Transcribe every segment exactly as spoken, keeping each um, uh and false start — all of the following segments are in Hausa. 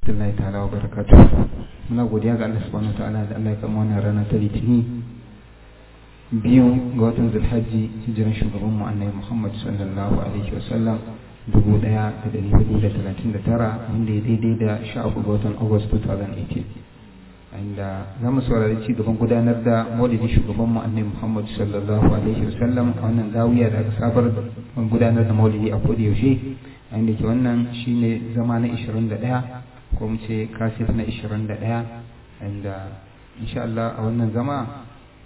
rahmatullahi ta'ala wa barakatuh. Muna godiya ga Allah subhanahu ta'ala da Allah ya kama wannan rana ta litini biyu ga watan Zulhajji, hijiran shugaban mu Annabi Muhammad sallallahu alaihi wa sallam dubu ɗaya da ɗari hudu da talatin da tara, wanda ya daidai da sha uku ga watan August two thousand eighteen. Inda za mu saurari ci gaban gudanar da maulidi shugaban mu Annabi Muhammad sallallahu alaihi wa sallam a wannan zawiya da aka sabar gudanar da maulidi a koda yaushe, inda ke wannan shine zama na ishirin da ɗaya ko mu ce kasif na ishirin da ɗaya, inda insha Allah a wannan zama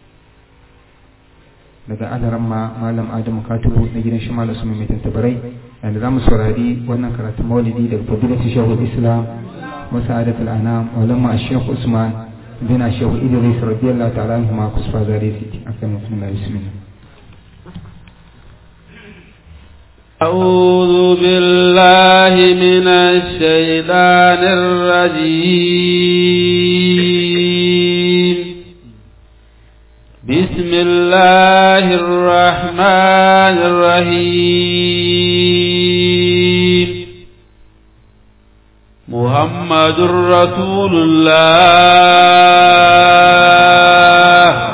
daga alaramma malam Adamu Katubu na gidan shi malam Usman mai tantabarai, inda za mu saurari wannan karatun maulidi daga fadilatu shehul Islam wa sa'adatul anam ulama Sheikh Usman bin Sheikh Idris radiyallahu ta'ala anhu ma kusfa zarisi akan mutum bismillah. أعوذ بالله من الشيطان الرجيم. بسم الله الرحمن الرحيم. محمد رسول الله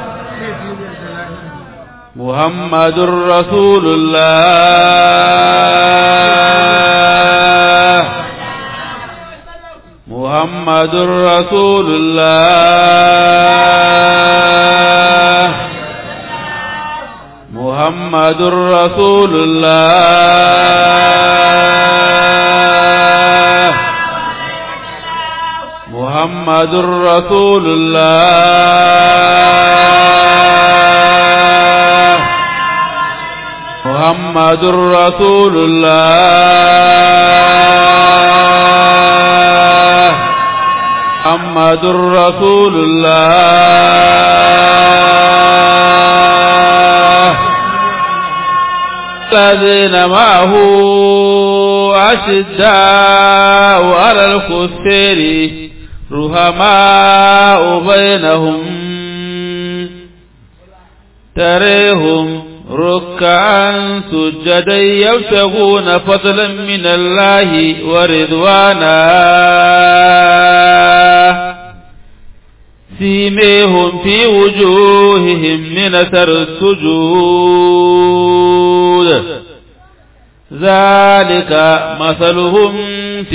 محمد رسول الله محمد رسول الله محمد رسول الله محمد رسول الله محمد رسول الله محمد رسول الله الذين معه أشداء على الكفار رحماء بينهم تريهم ركعا سجدا يبتغون فضلا من الله ورضوانا سيميهم في وجوههم من أثر السجود ذلك مثلهم في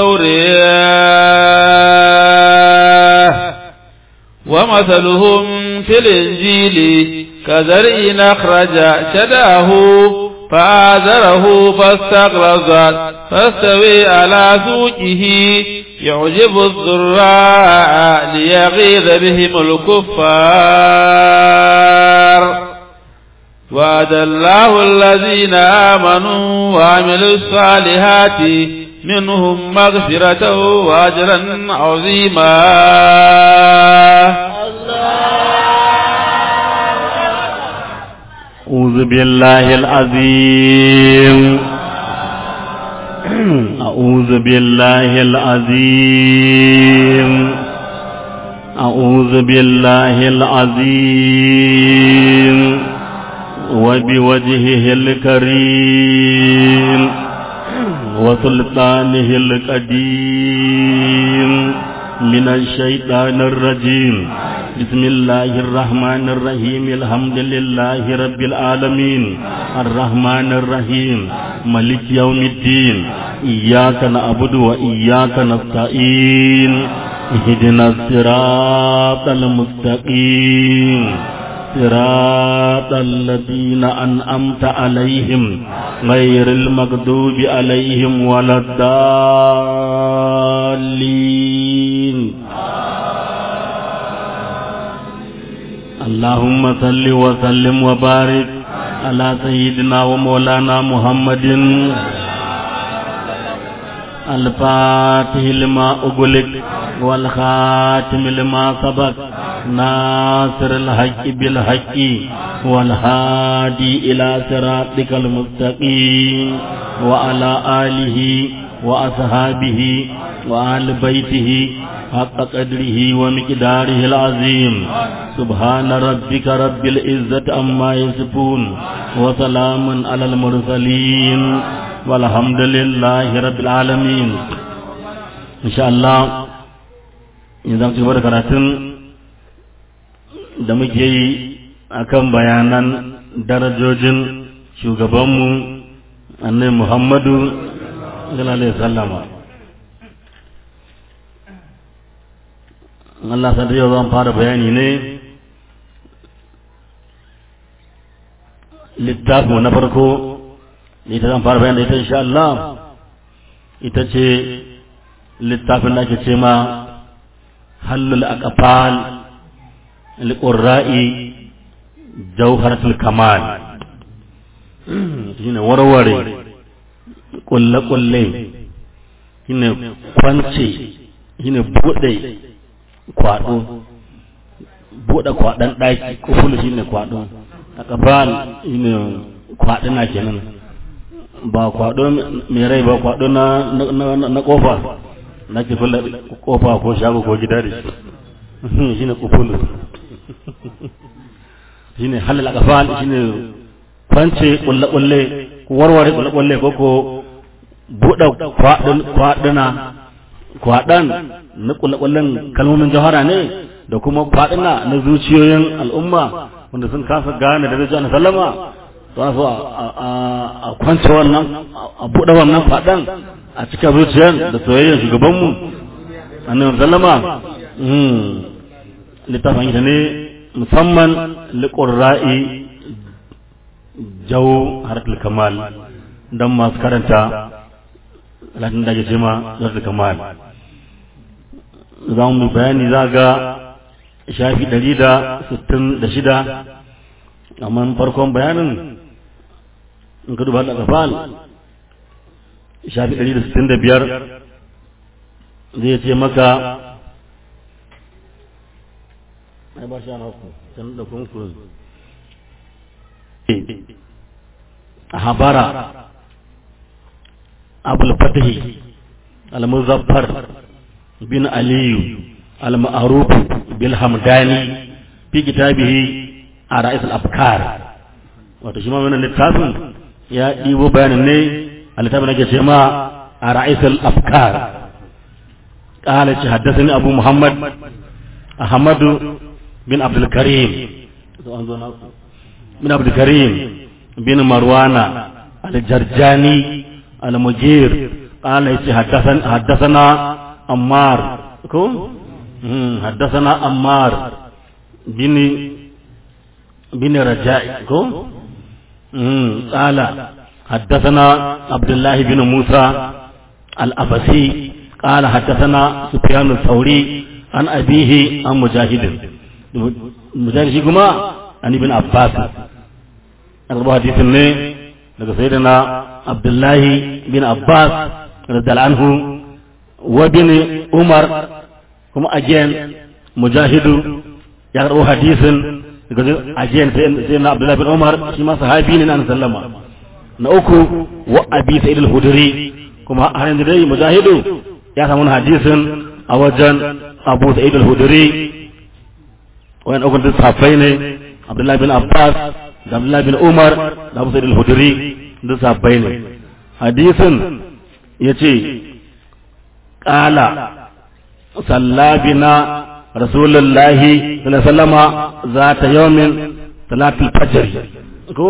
التوراة ومثلهم في الإنجيل كزرع أخرج شداه فآزره فاستغلظ فاستوي على سوقه يعجب الزراع ليغيظ بهم الكفار وعد الله الذين آمنوا وعملوا الصالحات منهم مغفرة وأجرا عظيما. أعوذ بالله العظيم أعوذ بالله العظيم أعوذ بالله العظيم وبوجهه الكريم وسلطانه القديم من الشيطان الرجيم. بسم الله الرحمن الرحيم. الحمد لله رب العالمين الرحمن الرحيم مالك يوم الدين. إياك نعبد وإياك نستعين. اهدنا الصراط المستقيم صراط الذين أنعمت عليهم غير المغضوب عليهم ولا الضالين. اللهم صل وسلم وبارك على سيدنا ومولانا محمد الفاتح لما أغلق والخاتم لما سبق ناصر الحق بالحق والهادي إلى صراطك المستقيم وعلى آله وأصحابه وآل بيته حق قدره ومقداره العظيم. سبحان ربك رب العزة عما يصفون وسلام على المرسلين والحمد لله رب العالمين. insha Allah yanzu zamu ci gaba da karatun da muke yi akan bayanan darajojin shugabanmu annabi Muhammadu sallallahu alaihi wasallam. Allah sai yau zan fara bayani ne littafin na farko ita zan fara bayani da ita insha Allah ita ce littafin da ake ce ma hallul aqfal liqurra'i jawharatul kamal shine warware kulle kulle shine kwance shine bude kwado bude kwadan daki kufulu shine kwado aqfal shine kwaduna kenan ba kwado mai rai ba kwado na na kofa na ke fulla kofa ko shago ko gida da shi shine kufulu shine halal aqfal shine kwance kulle kulle warware kulle kulle ko ko buɗe kwadun kwaduna kwadan na kulle kullen kalmomin jawhara ne da kuma kwaduna na zuciyoyin al'umma wanda sun kasa gane da Annabi sallama za su a kwance wannan a buɗe wannan kwadan a cikin zuciyar da soyayyar shugabanmu Annabi sallama mm littafin ita ne musamman liqurra'i jawharatul kamal dan masu karanta latin da ke cema jawharatul kamal za mu bayani za ga shafi ɗari da sittin da shida amma farkon bayanin in ka duba da kafal shafi ɗari da sittin da biyar zai ce maka ai ba shi ana ku can da kunkuru habara abul fatahi al-muzaffar bin aliyu al-ma'ruf bil hamdani fi kitabihi ara'is al-afkar wato shi ma wannan littafin ya dibo bayanin ne a littafin da ke cewa ara'is al-afkar qala shi haddathani abu muhammad ahmad bin abdul karim bin abdul karim bin marwana al-jarjani al-mujir qala shi haddathana haddathana ammar ko haddathana ammar bin bin raja'i ko qala haddathana abdullah bin musa al-abasi qala haddathana sufyan al-thawri an abihi an mujahid mujahid shi kuma an ibn abbas arba hadisin ne daga sayyidina abdullahi bin abbas radiyallahu anhu wa bin umar kuma again mujahidu ya karbo hadisin daga again sayyidina abdullahi bin umar shi ma sahabi ne na sallama na uku wa abi sa'id al-hudri kuma har yanzu dai mujahidu ya samu hadisin a wajen abu sa'id al-hudri wayan ukun sahabbai ne abdullahi bin abbas da abdullahi bin umar da abu sa'id al-hudri duk sahabbai ne hadisin yace qala sallabina rasulullahi sallallahu alaihi wasallama zata yawmin salatul fajr ko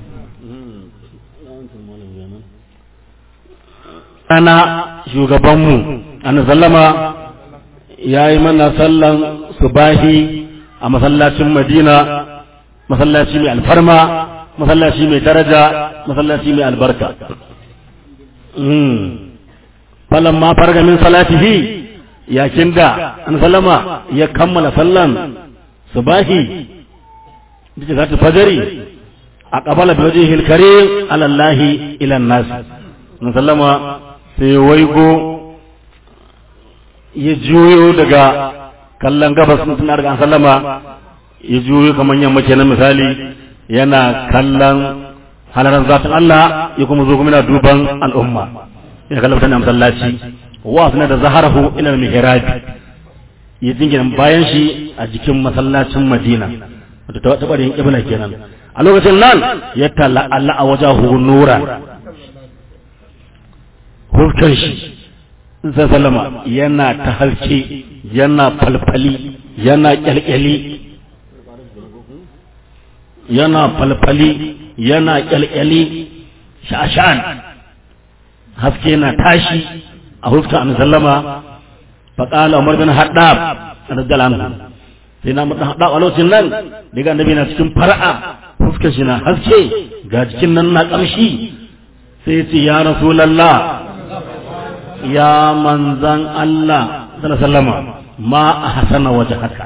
ana shugabanmu annabi sallama yayi mana sallan subahi a masallacin Madina masallaci mai alfarma masallaci mai daraja masallaci mai albarka mm falamma farga min salatihi yakin da an sallama ya kammala sallan subahi bisa zata fajri aqbala bi wajhihi al-karim ala Allah ila an-nas an sallama sai waigo ya juyo daga kallon gabas sun daga an sallama ya juyo kamar yamma kenan misali yana kallon halaran zatin Allah ya kuma zo kuma yana duban al'umma ya kallon mutane a masallaci wa suna da zaharahu ila mihrab ya jingina bayan shi a jikin masallacin Madina wato ta tabarin kibla kenan a lokacin nan ya talla Allah a wajahu nura hurkan shi sallama yana ta halce yana falfali yana kyalkyali yana falfali yana kyalkyali sha'shan haske na tashi a huskar annabi sallama faqala umar bin haddab radiyallahu anhu sai na mutan haddab a lokacin nan daga annabi na cikin far'a huskar shi na haske ga jikin nan na kamshi sai ya ce ya rasulullah ya manzan Allah sallallahu alaihi wasallam ma ahsana wajhaka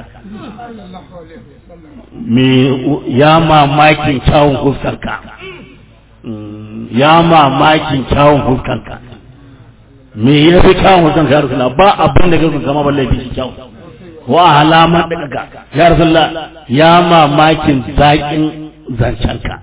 me ya mamakin kyawun huskarka ya mamakin kyawun huskarka me ya fi kyawun huskarka ya rasulullah ba abin da kake kama balle fi kyawun wa alama daga ya rasulullah ya mamakin zakin zancanka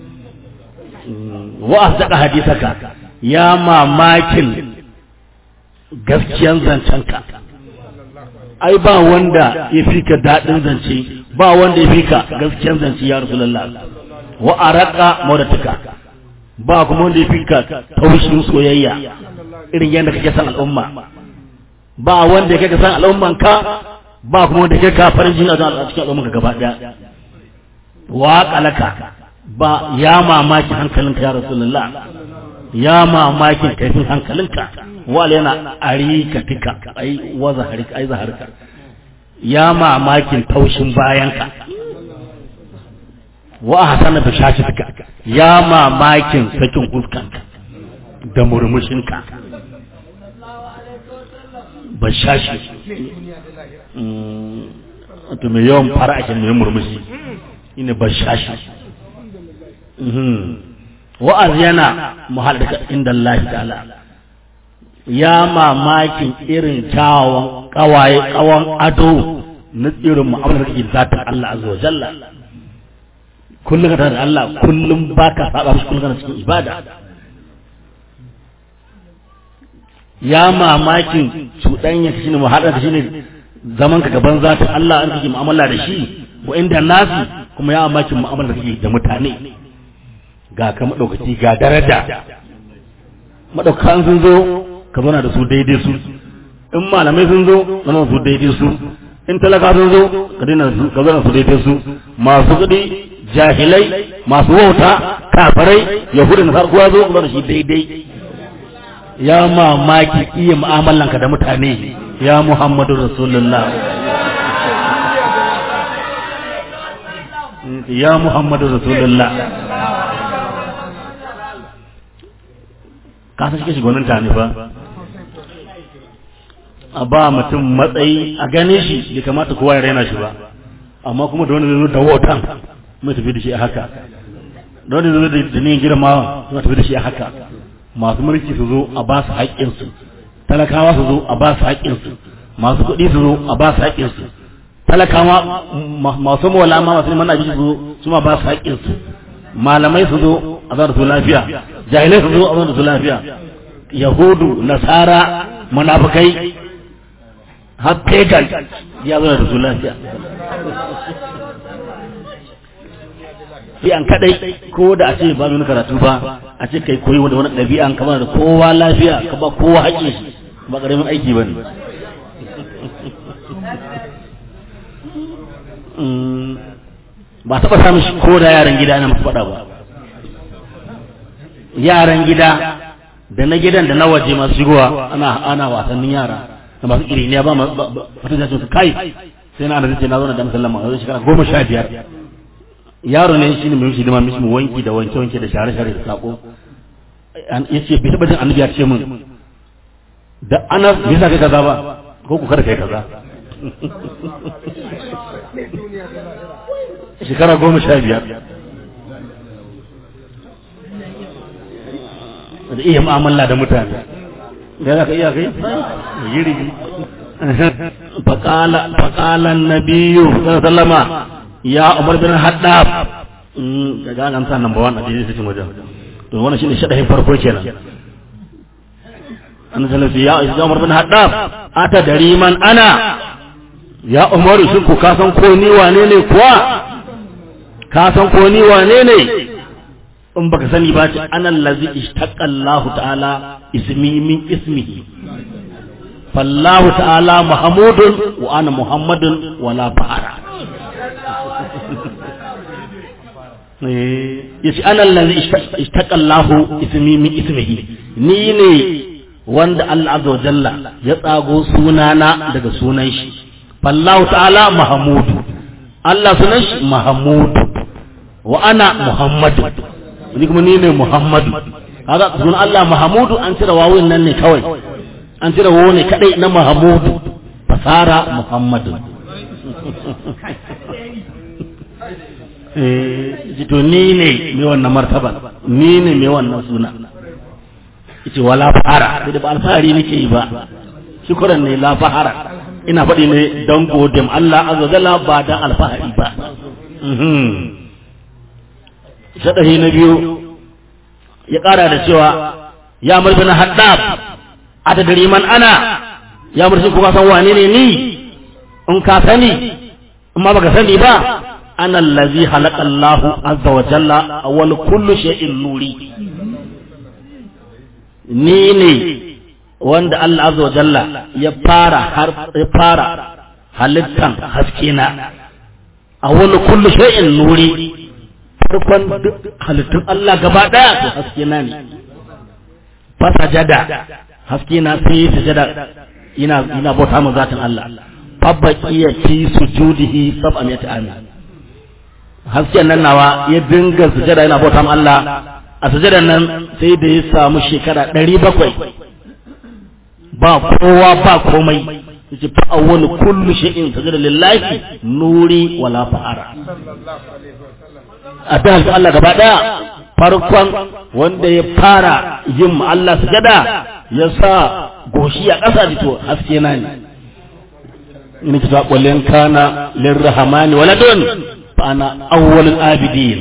wa asdaqa hadisaka ya mamakin gaskiyan zancenka ai ba wanda ya fi ka daɗin zance ba wanda ya fi ka gaskiyan zance ya rasulullah wa araka maudatuka ba kuma wanda ya fi ka taushin soyayya irin yadda kake san al'umma ba wanda kake san al'umman ka ba kuma wanda kake ka farin jini a cikin al'umman ka gaba daya wa qalaka ba ya mamaki hankalinka ya rasulullah ya mamakin kaifin hankalinka wala yana arika tika ai waza harika ai zaharka ya mamakin taushin bayanka wa hasana bishatika ya mamakin sakin huskanka da murmushinka bashashi mm to me yawan fara'akin me murmushi ina bashashi mhm wa'az yana muhallaka inda Allah ta'ala ya mamakin irin kyawun kawaye kawan ado na tsirin mu'amalar kake zata Allah azza wa jalla kullum ka tare da Allah kullum baka saba mishi kullum kana cikin ibada ya mamakin cuɗanya shine muhallaka shine zaman ka gaban zata Allah an kake mu'amala da shi wa inda nasi kuma ya mamakin mu'amalar kake da mutane ga ka madaukaki ga daraja madaukan sun zo ka zauna da su daidai su in malamai sun zo zauna su daidai su in talaka sun zo ka daina su ka zauna su daidai su masu kudi jahilai masu wauta kafirai yahudin har kowa zo ka zauna shi daidai ya mamaki iya mu'amalan ka da mutane ya Muhammadu Rasulullah ya Muhammadu Rasulullah ka san shi gwanin ta ne fa a ba mutum matsayi a gane shi bai kamata kowa ya raina shi ba amma kuma da wani zai zo da wotan mai tafi da shi a haka da wani zai zo da niyan girmawa suna tafi da shi a haka masu mulki su zo a ba su haƙƙinsu talakawa su zo a ba su haƙƙinsu masu kuɗi su zo a ba su haƙƙinsu talakawa masu mawala ma masu neman abinci su zo su ma ba su haƙƙinsu malamai su zo a zama da su lafiya jahilai su zo a zama da su lafiya yahudu nasara munafikai har pagan ya zo da su lafiya an kadai ko da a ce ba mu karatu ba a ce kai koyi wanda wani ɗabi'an kamar da kowa lafiya ka ba kowa haƙƙin shi ba ƙaramin aiki ba ne ba taɓa samun shi ko da yaran gida na masu faɗa ba yaran gida da na gidan da na waje masu shigowa ana ana wasannin yara da masu kiriniya ba wata jashin su kai sai na ana ce na zo na da musallama a shekara goma sha biyar yaro ne shi ne mai shi da mishi mu wanki da wanke wanke da share share da sako ya ce bai taɓa jin annabi ya ce min da ana bai sa kai kaza ba ko ku kada kai kaza shekara goma sha biyar da iya mu'amala da mutane da za ka iya kai yiri faƙala faƙalan nabiyu sallama ya umar bin haddab daga an sa number one a daidai cikin wajen to wannan shine shadahin farko kenan an sallallahu ya ya umar bin haddab ata dari man ana ya umar shin ku ka san ko ni wane ne kuwa ka san ko ni wane ne in baka sani ba ce ana allazi ishtaqa Allah ta'ala ismi min ismihi fallahu ta'ala muhammadun wa ana muhammadun wala fa'ara yace ana allazi ishtaqa Allahu ismi min ismihi ni ne wanda Allah azza wa jalla ya tsago sunana daga sunan shi fallahu ta'ala mahmudu Allah sunan shi mahmudu wa ana muhammadu ni kuma ni ne muhammadu kaga sunan Allah mahmudu an cire wawun nan ne kawai an cire wawo ne kadai na mahmudu fasara muhammadu eh to ni ne mai wannan martaba ni ne mai wannan suna yace wala fara da ba alfahari nake yi ba shukran ne la fahara ina faɗi ne don godin Allah azza jalla ba dan alfahari ba mhm shadahi na biyu ya ƙara da cewa ya murbi na haddab adadari man ana ya murshi kuma san wane ne ni in ka sani in ma baka sani ba ana allazi khalaqa Allahu azza wa jalla awwal kullu shay'in nuri ni ne wanda Allah azza wa jalla ya fara har ya fara halittan haske na awwal kullu shay'in nuri farkon halittun Allah gaba daya to haske na ne fa sajada haske na sai sujada ina ina bauta mu zatin Allah fabaqiya fi sujudihi sab'amiyat amin hasken nan nawa ya dinga sujada ina bauta mu Allah a sujadan nan sai da ya samu shekara ɗari bakwai ba kowa ba komai yace fa awwal kullu shay'in sajada lillahi nuri wala fa'ara a da Allah gaba daya farkon wanda ya fara yin Allah sujada ya sa goshi a ƙasa da to haske na ne ina kita kullun kana lirrahmani waladun fa ana awwalul abidin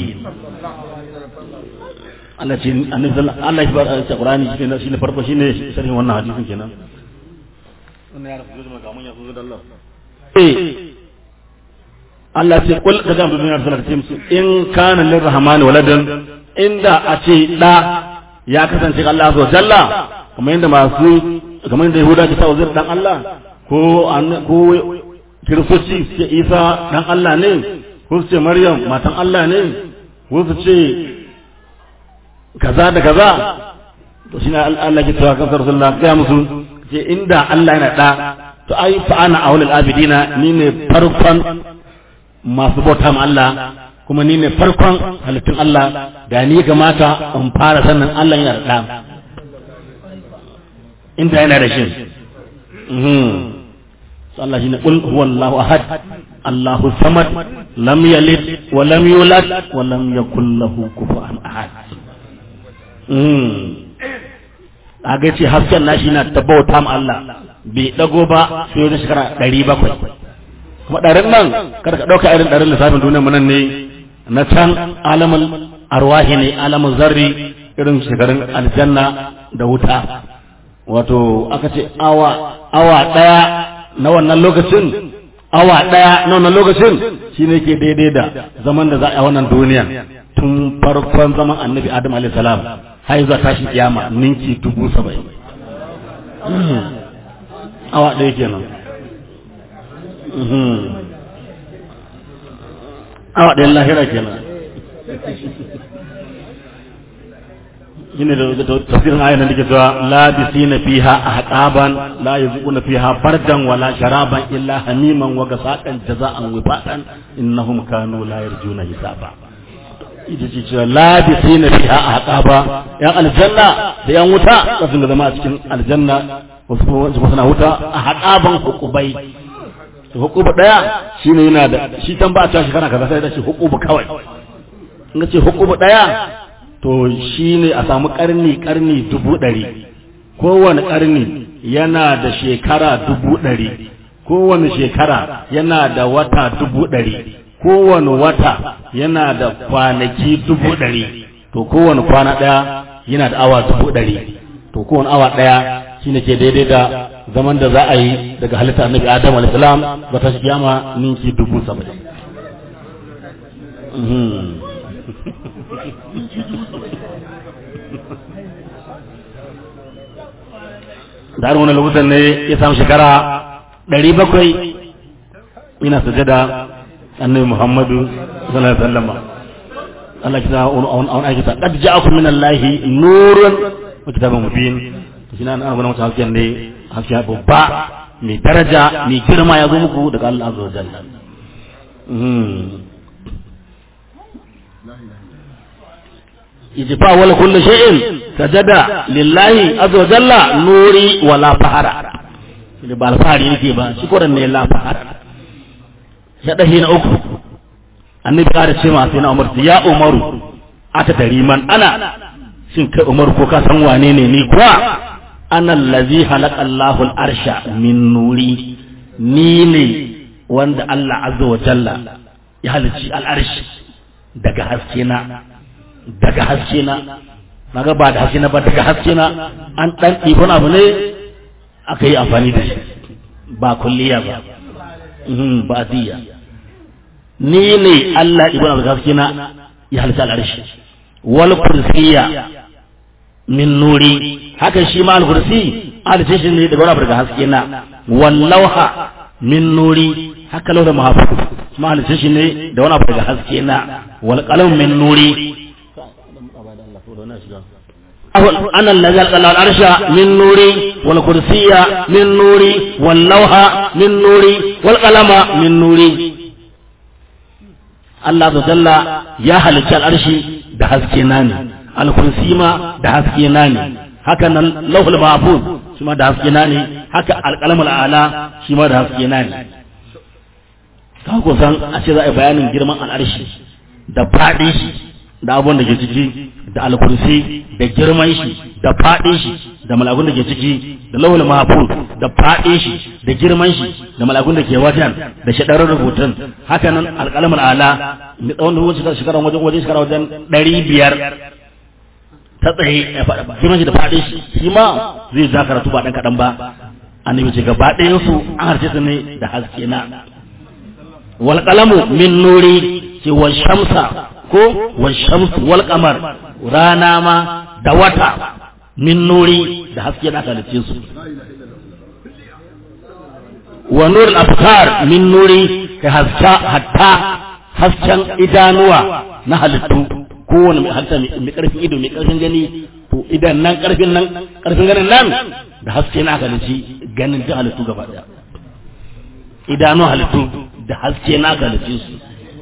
Allah ce annabi Allah ya bar a Qur'ani shine shine farko shine sharhin wannan hadisin kenan wannan ya rafu da gamun ya zo da Allah eh Allah ce kul da ga bin Rasulullah ce musu in kana lirrahmani waladun inda a ce da ya kasance Allah azza wa jalla kamar yadda masu kamar yadda Yahuda ke sa wazir dan Allah ko ko kiristoci ce Isa dan Allah ne ko su ce Maryam matan Allah ne ko su ce kaza da kaza to shine Allah ke cewa kan Rasulullah ga musu ce inda Allah yana da to ai fa ana aulul abidina ni ne farkon masu bauta ma Allah kuma ni ne farkon halittun Allah da ni kamata in fara sannan Allah yana da inda yana da shi mhm Allah shine qul huwallahu ahad Allahu samad lam yalid wa lam yulad wa lam yakul lahu kufuwan ahad mhm aga ce hasken nashi na tabbata ma Allah bai dago ba sai wani shekara ɗari bakwai kuma ɗarin nan kada ka ɗauka irin ɗarin lissafin duniyar nan ne na can alamul arwahi ne alamul zarri irin shekarun aljanna da wuta wato aka ce awa awa ɗaya na wannan lokacin awa ɗaya na wannan lokacin shine ke daidai da zaman da za a yi wannan duniya tun farkon zaman annabi adam alaihi salam har zuwa tashin kiyama ninki dubu saba'in awa ɗaya kenan awa ɗayan lahira kenan shine da tafsirin ayan da ke cewa labisina fiha ahqaban la yuzuquna fiha bardan wala sharaban illa hamiman wa gasaqan jaza'an wifaqan innahum kanu la yarjuna hisaba ita ce cewa labisina fiha ahqaba yan aljanna da yan wuta za su zama a cikin aljanna wasu suna wuta ahqaban hukubai to hukuba daya shine yana da shi tan ba ta shekara kaza sai da shi hukuba kawai in ce hukuba daya to shi ne a samu ƙarni ƙarni dubu ɗari kowane ƙarni yana da shekara dubu ɗari kowane shekara yana da wata dubu ɗari kowane wata yana da kwanaki dubu ɗari to kowane kwana ɗaya yana da awa dubu ɗari to kowane awa ɗaya shi ne ke daidai da zaman da za a yi daga halitta annabi adam alaihissalam ba ta kiyama ninki dubu saba'in da har wani lokutan ne ya samu shekara ɗari bakwai ina sujada annabi Muhammadu sallallahu alaihi wasallam Allah kita on on ayi kita qad ja'akum min Allahi nurun wa kitabun mubin shi nan an gona mata hakiyan ne hakiya babba mai daraja mai girma ya zo muku daga Allah azza wa jalla ijfa wala kullu shay'in sajada lillahi azza wa jalla nuri wala fahara da ba alfahari yake ba shi koran ne la fahara ya dahi na uku annabi ya ce ma sai na Umar ya Umaru ata tariman ana shin kai Umar ko ka san wane ne ni kuwa ana allazi khalaqa Allahu al-arsha min nuri ni ne wanda Allah azza wa jalla ya halicci al-arshi daga haske na daga haske na naga ba da haske na ba daga haske na an dan ɗibon abu ne aka yi amfani da shi ba kulliya ba ba diya ni ne Allah ibn abu haske na ya halitta al'arshi wal kursiya min nuri haka shi ma al-kursi halitta shi ne daga wani daga haske na wal lawha min nuri haka lawha mahfuz ma halitta shi ne da wani abu daga haske na wal qalam min nuri أنا الذي خلق العرش من نوري والكرسي من نوري واللوح من نوري والقلم من نوري الله عز وجل يا خلق العرش ده haske na ne al-kursi ma da haske na ne haka nan lawhul mahfuz shi ma da haske na ne haka al-qalamul a'la shi ma da haske na ne ka ko san a ce za a yi bayanin girman al-arshi da fadi shi da abun da ke ciki da al-kursi da girman shi da fadin shi da malakun da ke ciki da lawhul mahfuz da fadin shi da girman shi da malakun da ke wajen da shadarar rubutun haka nan al-qalamul a'la ni tsawon da wuce shekara wajen wajen shekara wajen ɗari biyar ta tsaye ya faɗa girman shi da fadin shi shi ma zai ja karatu ba dan kaɗan ba annabi ce gaba ɗayan su an harce su ne da haske na wal qalamu min nuri ce wal shamsa ko wal shamsu wal qamar rana ma da wata min nuri da haske na kalice su wa nur al afkar min nuri ka haska hatta hasken idanuwa na halittu kowane mai halitta mai karfin ido mai karfin gani to idan nan karfin nan karfin ganin nan da haske na kalice ganin da halittu gaba daya idanu halittu da haske na kalice su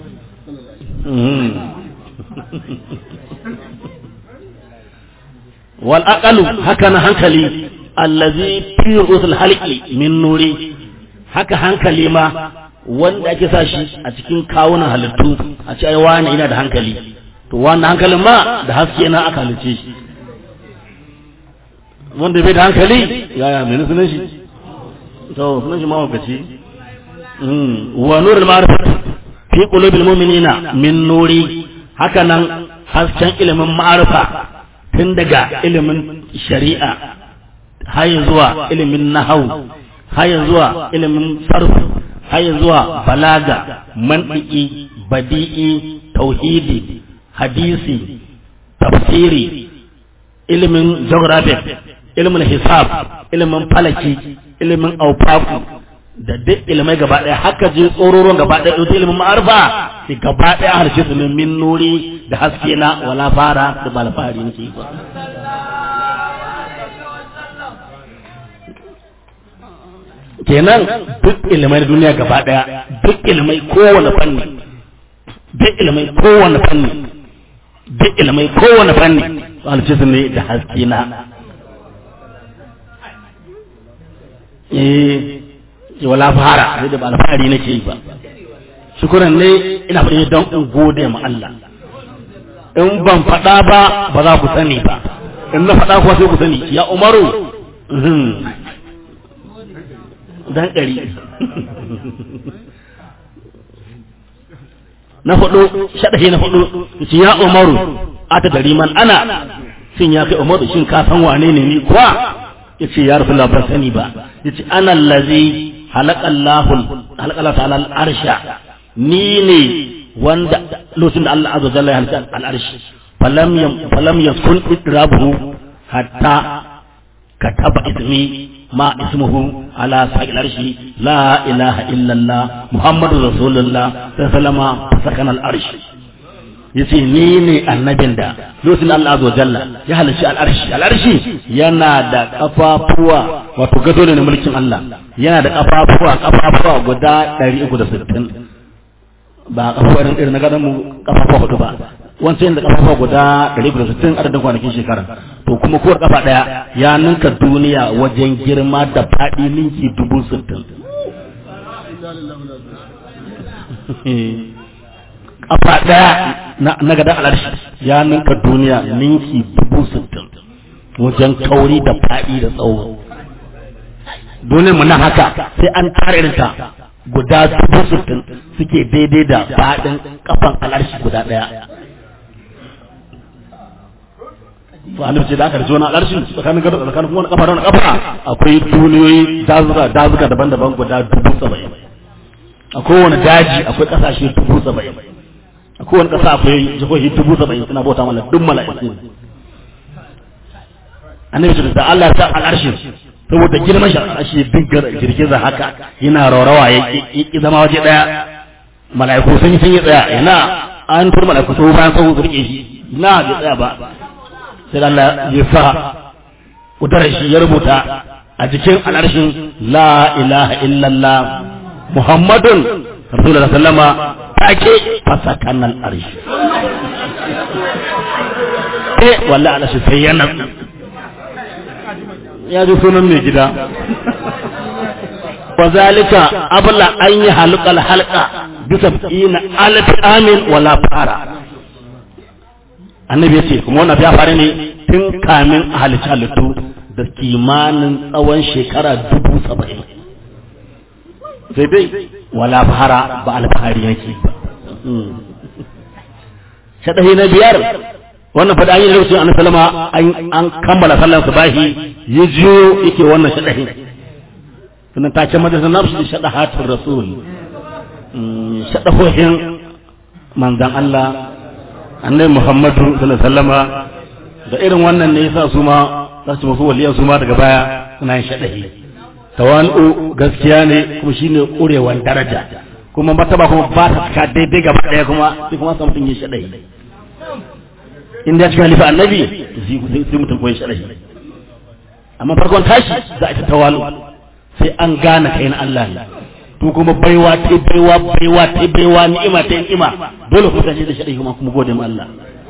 wal aqalu haka na hankali allazi fi rusul halqi min nuri haka hankali ma wanda ake sa shi a cikin kawunan halittu a ce ai wani ina da hankali to wannan hankalin ma da haske na aka halice shi wanda bai da hankali yaya mai sunan shi to sunan shi ma wakaci wa nurul ma'rifat fi qulubil mu'minina min nuri haka nan hasken ilimin ma'arifa tun daga ilimin shari'a har zuwa ilimin nahwu har zuwa ilimin sarf har zuwa balaga mantiki badi'i tauhidi hadisi tafsiri ilimin geography ilimin hisab ilimin falaki ilimin aufaku da duk ilimai gaba ɗaya haka je tsororon gaba ɗaya ɗauki ilimin ma'arfa sai gaba ɗaya harshe su min nuri da haske na wala fara da ba alfahari nake ba kenan duk ilimai na duniya gaba ɗaya duk ilimai kowane fanni duk ilimai kowane fanni duk ilimai kowane fanni harshe su ne da haske na eh wala fara sai da ba alfahari nake yi ba shukuran ne ina faɗi don in gode ma Allah in ban faɗa ba ba za ku sani ba in na faɗa kuwa sai ku sani ya Umaru dan ɗari na faɗo shaɗahe na faɗo ce ya Umaru ata dari man ana shin ya kai Umaru shin ka san wane ne ni kuwa yace ya rasulullah ban sani ba yace ana allazi halakallahu halakallahu ta'ala al-arsha ni ne wanda lokacin da Allah azza wa jalla ya halaka al-arshi falam yam falam yakun idrabuhu hatta kataba ismi ma ismuhu ala saqil arshi la ilaha illa Allah muhammadur rasulullah sallallahu alaihi wasallam al arshi yace ni ne annabin da lokacin Allah azza jalla ya halarci al arshi al arshi yana da kafafuwa wato gado ne na mulkin Allah yana da kafafuwa kafafuwa guda ɗari uku da sittin ba kafafuwa irin na gadon mu kafafuwa hudu ba wancan da kafafuwa guda ɗari uku da sittin adadin kwanakin shekara to kuma kowar kafa daya ya ninka duniya wajen girma da faɗi ninki dubu sittin kafa daya na gadon alarshi ya ninka duniya ninki dubu sittin wajen kauri da faɗi da tsawo dole mu nan haka sai an tare irinta guda dubu sittin suke daidai da faɗin kafan alarshi guda ɗaya to annabi ce da aka rike wani alarshi tsakanin gado tsakanin kuma kafa da wani kafa akwai duniyoyi dazuka dazuka daban-daban guda dubu saba'in a kowane daji akwai kasashe dubu saba'in a kowane kasa akwai jihohi dubu saba'in suna bauta mana duk mala'iku annabi ce da Allah ta alarshi saboda girman shi dingar girgiza haka yana raurawa ya ki zama waje daya mala'iku sun yi sun yi tsaya yana an tur mala'iku sau bayan sau su rike shi na bai tsaya ba sai Allah ya sa kudarar shi ya rubuta a jikin al'arshin la ilaha illallah muhammadun rasulullah sallama take fasakan al'arshi eh wallahi al'arshi sai yana ya ji sunan mai gida wa zalika abla an yi halqal halqa bi sab'ina alf amin wala fara annabi yace kuma wannan ya fara ne tun kamin halicci halittu da kimanin tsawon shekara dubu saba'in sai dai wala fara ba alfahari yake shadahi na biyar wannan fada yin lokacin annabi sallama an kammala sallar subahi ya jiyo yake wannan shadahi sunan ta ce madrasar nafsi shadahatul rasul shadahohin manzan Allah annabi Muhammadu sallallahu alaihi wasallama da irin wannan ne yasa su ma za su mafi waliyan su ma daga baya suna yin shadahi tawanu gaskiya ne kuma shine urewan daraja kuma martaba kuma ba ta cika daidai gaba daya kuma sai kuma sa mutum yin shadahi inda ya cika halifa annabi sai mutum koyi sharahi amma farkon tashi za a ta tawalu sai an gane kai na Allah ne to kuma baiwa ta baiwa baiwa ta baiwa ni'ima ta ni'ima dole ku tashi da sharahi kuma kuma gode ma Allah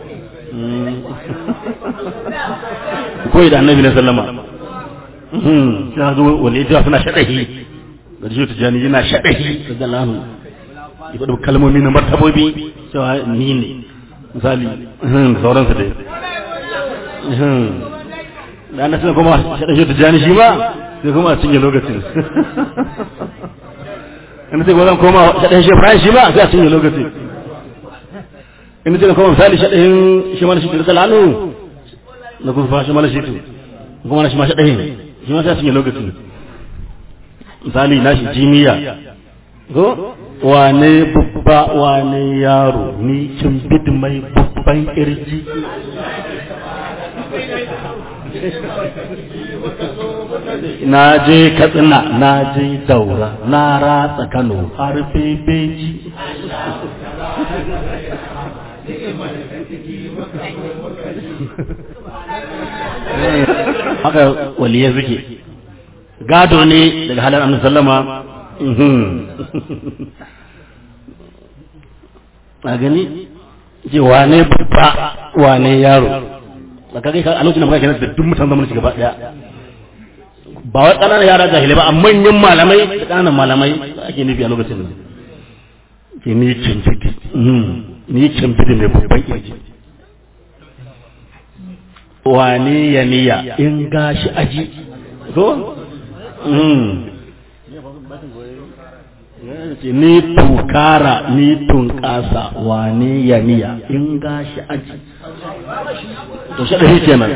koyi da annabi na sallama hmm sai zo wali da suna sharahi gaji ta jani yana sharahi sallallahu alaihi wasallam kalmomi na martabobi cewa ni ne misali da sauransu dai da an suna kuma shaɗa ta jani shi ba sai kuma a cinye lokacin inda sai kuma koma shaɗa shi Ibrahim shi ba sai a cinye lokacin inda sai kuma misali shaɗa shi mana shi da talalu na kuma shi mana shi tu kuma na shi ma shaɗa shi ma sai a cinye lokacin misali na shi jimiya ko wane babba wane yaro ni cimbid mai babban kirji na je katsina na je daura na ratsa kano har bebeji haka waliya suke gado ne daga halar annabi sallama a gani ce wane babba wane yaro da kaga a lokacin da muka kenan da duk mutan zamanin shi gaba daya ba wai ƙananan yara jahilai ba amma manyan malamai da ƙananan malamai ake nufi a lokacin nan ke ni cimbidi ni cimbidi mai babban kirji wane ya niya in gashi aji ko ni tukara ni tunkasa wane ya niya in gashi aji to shi da shi kenan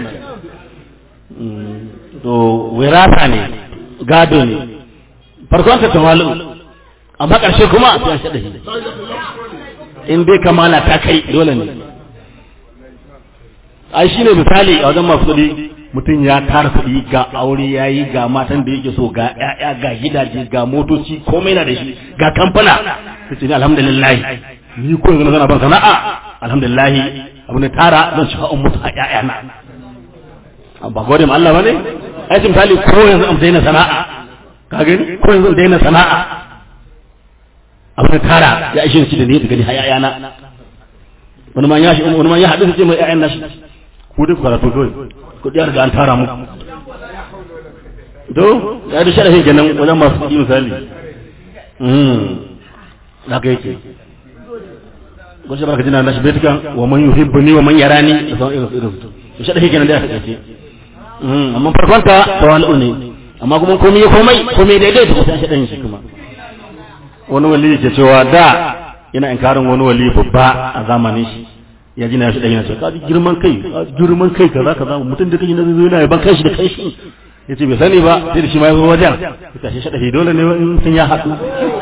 to wirata ne gado ne farkon ta tawalu amma karshe kuma sai shi da shi in dai kamala ta kai dole ne ai shine misali a wajen mafsudi mutum ya tara kuɗi ga aure ya yi ga matan da yake so ga ƴaƴa ga gidaje ga motoci komai na da shi ga kamfana sai ce ni alhamdulillah ni ko yanzu na ban sana'a alhamdulillah abu ne tara zan shiga ummu ta ƴaƴa na ba gode ma Allah bane ai misali ko yanzu am daina sana'a ka gani ko yanzu daina sana'a abu ne tara ya ishe shi da ni daga ni ƴaƴa na wani ma ya shi wani ma ya hadu sai mai ƴaƴan nashi ku duk karatu dole ku da an tara mu do ya da sharhi kenan wajen masu kuɗi misali mm haka yake ko shi barka jina nashi betikan wa man yuhibbuni wa man yarani da sauran irin irin to sharhi kenan da aka ce mm amma farkon ta tawalu ne amma kuma komai komai komai daidai to sai shaɗan shi kuma wani wali yake cewa da ina inkarin wani wali babba a zamanin shi ya ji na shi ɗaya na ce ka girman kai girman kai kaza kaza mutum da kai na zai yana yaban kai shi da kai shi ya ce bai sani ba sai da shi ma ya zo wajen ya tashi shaɗa dole ne in sun ya haɗu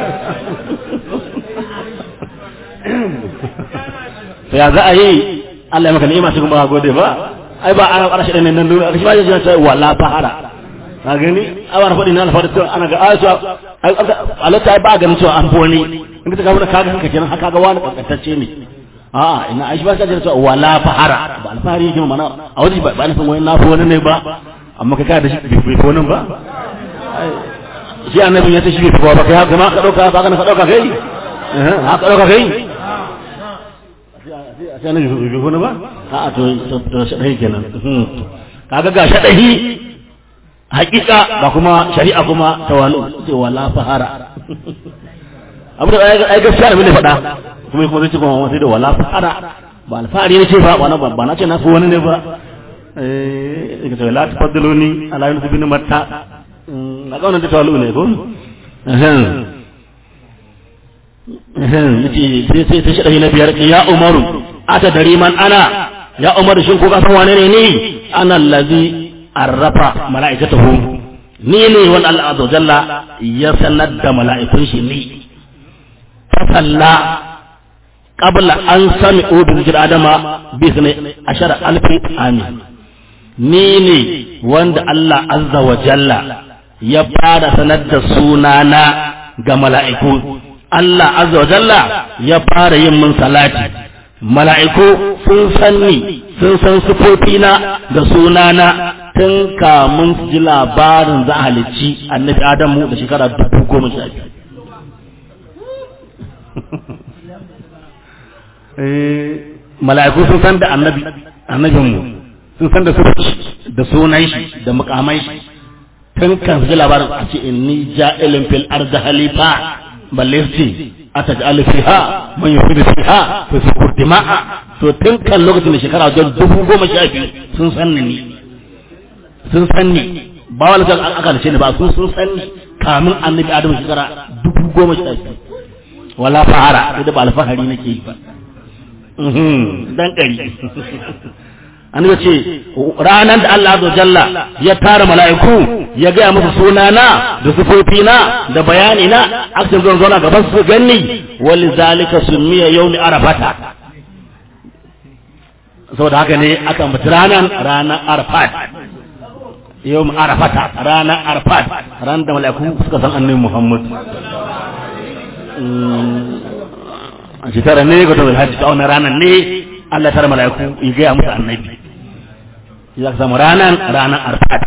to ya za a yi Allah ya maka ni'ima cikin ba gode ba ai ba ana ƙarshe ɗaya nan dole a shi ma ya ce wala fahara ka gani awa na faɗi na na faɗi ana ga aisha alatta ba ganin cewa an bone in ka ga wani kaga hanka kenan haka ga wani kaskantacce ne a'a ina aishi ba ta ce cewa wala fahara ba alfahari yake mana a waje ba na san wani na wani ne ba amma ka kada shi bai fi wani ba shi annabi ya ce shi bai fi ba kai haka ma ka dauka ba kana ka dauka kai eh haka dauka kai sai annabi bai fi wani ba a'a to to shadai kenan kaga ga shadai hakika ba kuma shari'a kuma tawalu ce wala fahara abu da ai gaskiya ne faɗa kuma kuma zai ce kuma sai da wala fara ba alfari ne ce ba wani ba na ce na so wani ne ba eh ita ce la tafaddaluni ala yunus bin matta na ga wannan da tawalu ne ko eh eh sai sai sai shi na biyar ya umaru ata dari man ana ya umaru shin ko ka san wane ne ni ana allazi arrafa malaikatahu ni ne wanda Allah azza jalla ya sanar da mala'ikun shi ni fasalla qabla an sami'u bi zikr adama bi sunai ashara alfi amin ni ne wanda Allah azza wa jalla ya fara sanar da sunana ga mala'iku Allah azza wa jalla ya fara yin min salati mala'iku sun sanni sun san sifofina da sunana tun kamun su ji labarin za a halicci annabi Adamu da shekara dubu goma sha biyu mala'iku sun san da annabi annabinmu sun san da da sunan shi da mukamai shi tun kan su ji labarin a ce inni ja'ilun fil ardi halifa balle su ataj'al fiha man yufidu fiha fa sukur dima'a to tun kan lokacin da shekara wajen dubu goma sha biyu sun san ni sun san ni ba wani kan aka ce ni ba sun sun san ni kamin annabi adamu shekara dubu goma sha biyu wala fahara sai da ba alfahari nake yi ba dan kari annabi ce ranar da Allah azza jalla ya tara mala'iku ya ga musu sunana da sifofina da bayani na aka zo zo na gaban su ganni walizalika sumiya yawmi arafata saboda haka ne aka mutu ranar ranar arafat yawmi arafata ranar arafat ran da mala'iku suka san annabi Muhammad a shekara ne ga tawar hajji ta wannan ranar ne Allah tara mala'iku ya gaya musu annabi ya samu ranar ranar arfat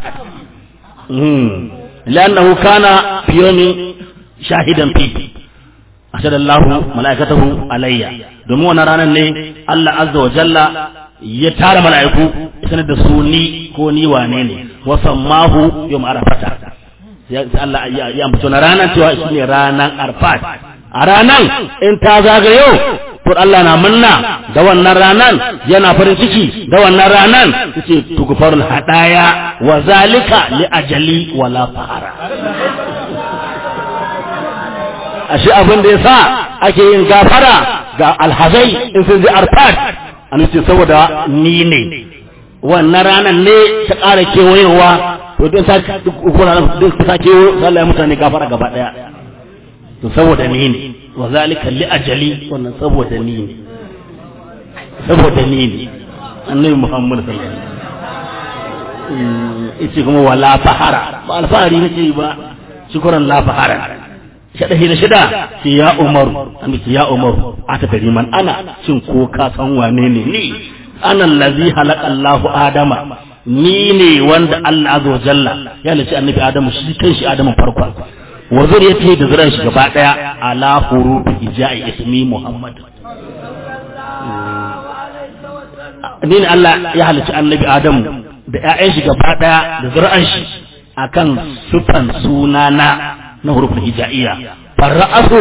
lannahu kana fi yawmin shahidan fi ashhadu Allahu mala'ikatahu alayya domin wannan ranar ne Allah azza wa jalla ya tara mala'iku sanar da su ni ko ni wane ne wa sammahu yawm arafata ya Allah ya ambaci wannan ranar cewa shine ranar arfat a ranan in ta zagayo to Allah na munna da wannan ranan yana farin ciki da wannan ranan yace tugfarul hadaya wa zalika li ajali wala fahara ashe abin da yasa ake yin gafara ga alhazai in sun ji arfat an ce saboda ni ne wannan ranan ne ta ƙara kewayewa to don sa duk ta kewo Allah ya mutane gafara gaba daya to saboda ni ne wa zalika li ajali wannan saboda ni ne saboda ni ne annabi Muhammad sallallahu alaihi wasallam yace kuma wala fahara ba alfahari nake ba shukran la fahara shada hina shida ce ya umaru amiki ya umaru ata dari man ana shin ko ka san wane ne ni ana allazi halaka Allahu adama ni ne wanda Allah azza wa jalla ya lace annabi adamu shi kanshi adamu farkon wa zuriyati da zuriyan shi gaba daya ala huruf ijai ismi muhammad ni ne Allah ya halici annabi adamu da ƴaƴan shi gaba daya da zuriyan shi akan sufan sunana na hurufin hijaiya farra'asu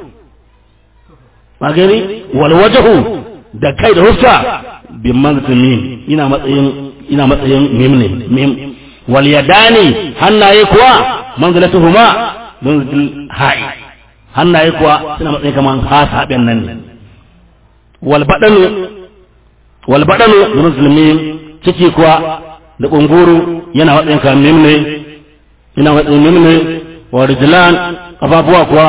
magani wal wajhu da kai da huska bi manzilin ina matsayin ina matsayin mim ne mim wal yadani hannaye kuwa manzilatuhuma manzil ha'i hannaye kuwa suna matsayin kaman hasaben nan ne wal badanu wal badanu manzilin ciki kuwa da kunguru yana matsayin kaman mim ne ina matsayin mim ne wa rijlan kafafuwa kuwa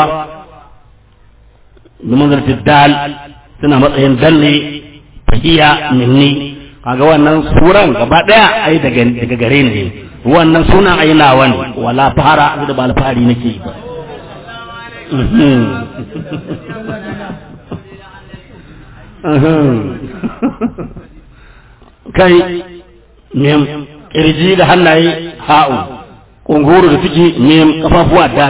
da manzilin dal suna matsayin dalle fahiya minni kaga wannan suran gaba daya ai daga daga gare ne wannan sunan ai nawa ne wala fara da ba alfari nake ba kai mem kirji da hannaye ha'u kunguru da fiki mem kafafuwa dal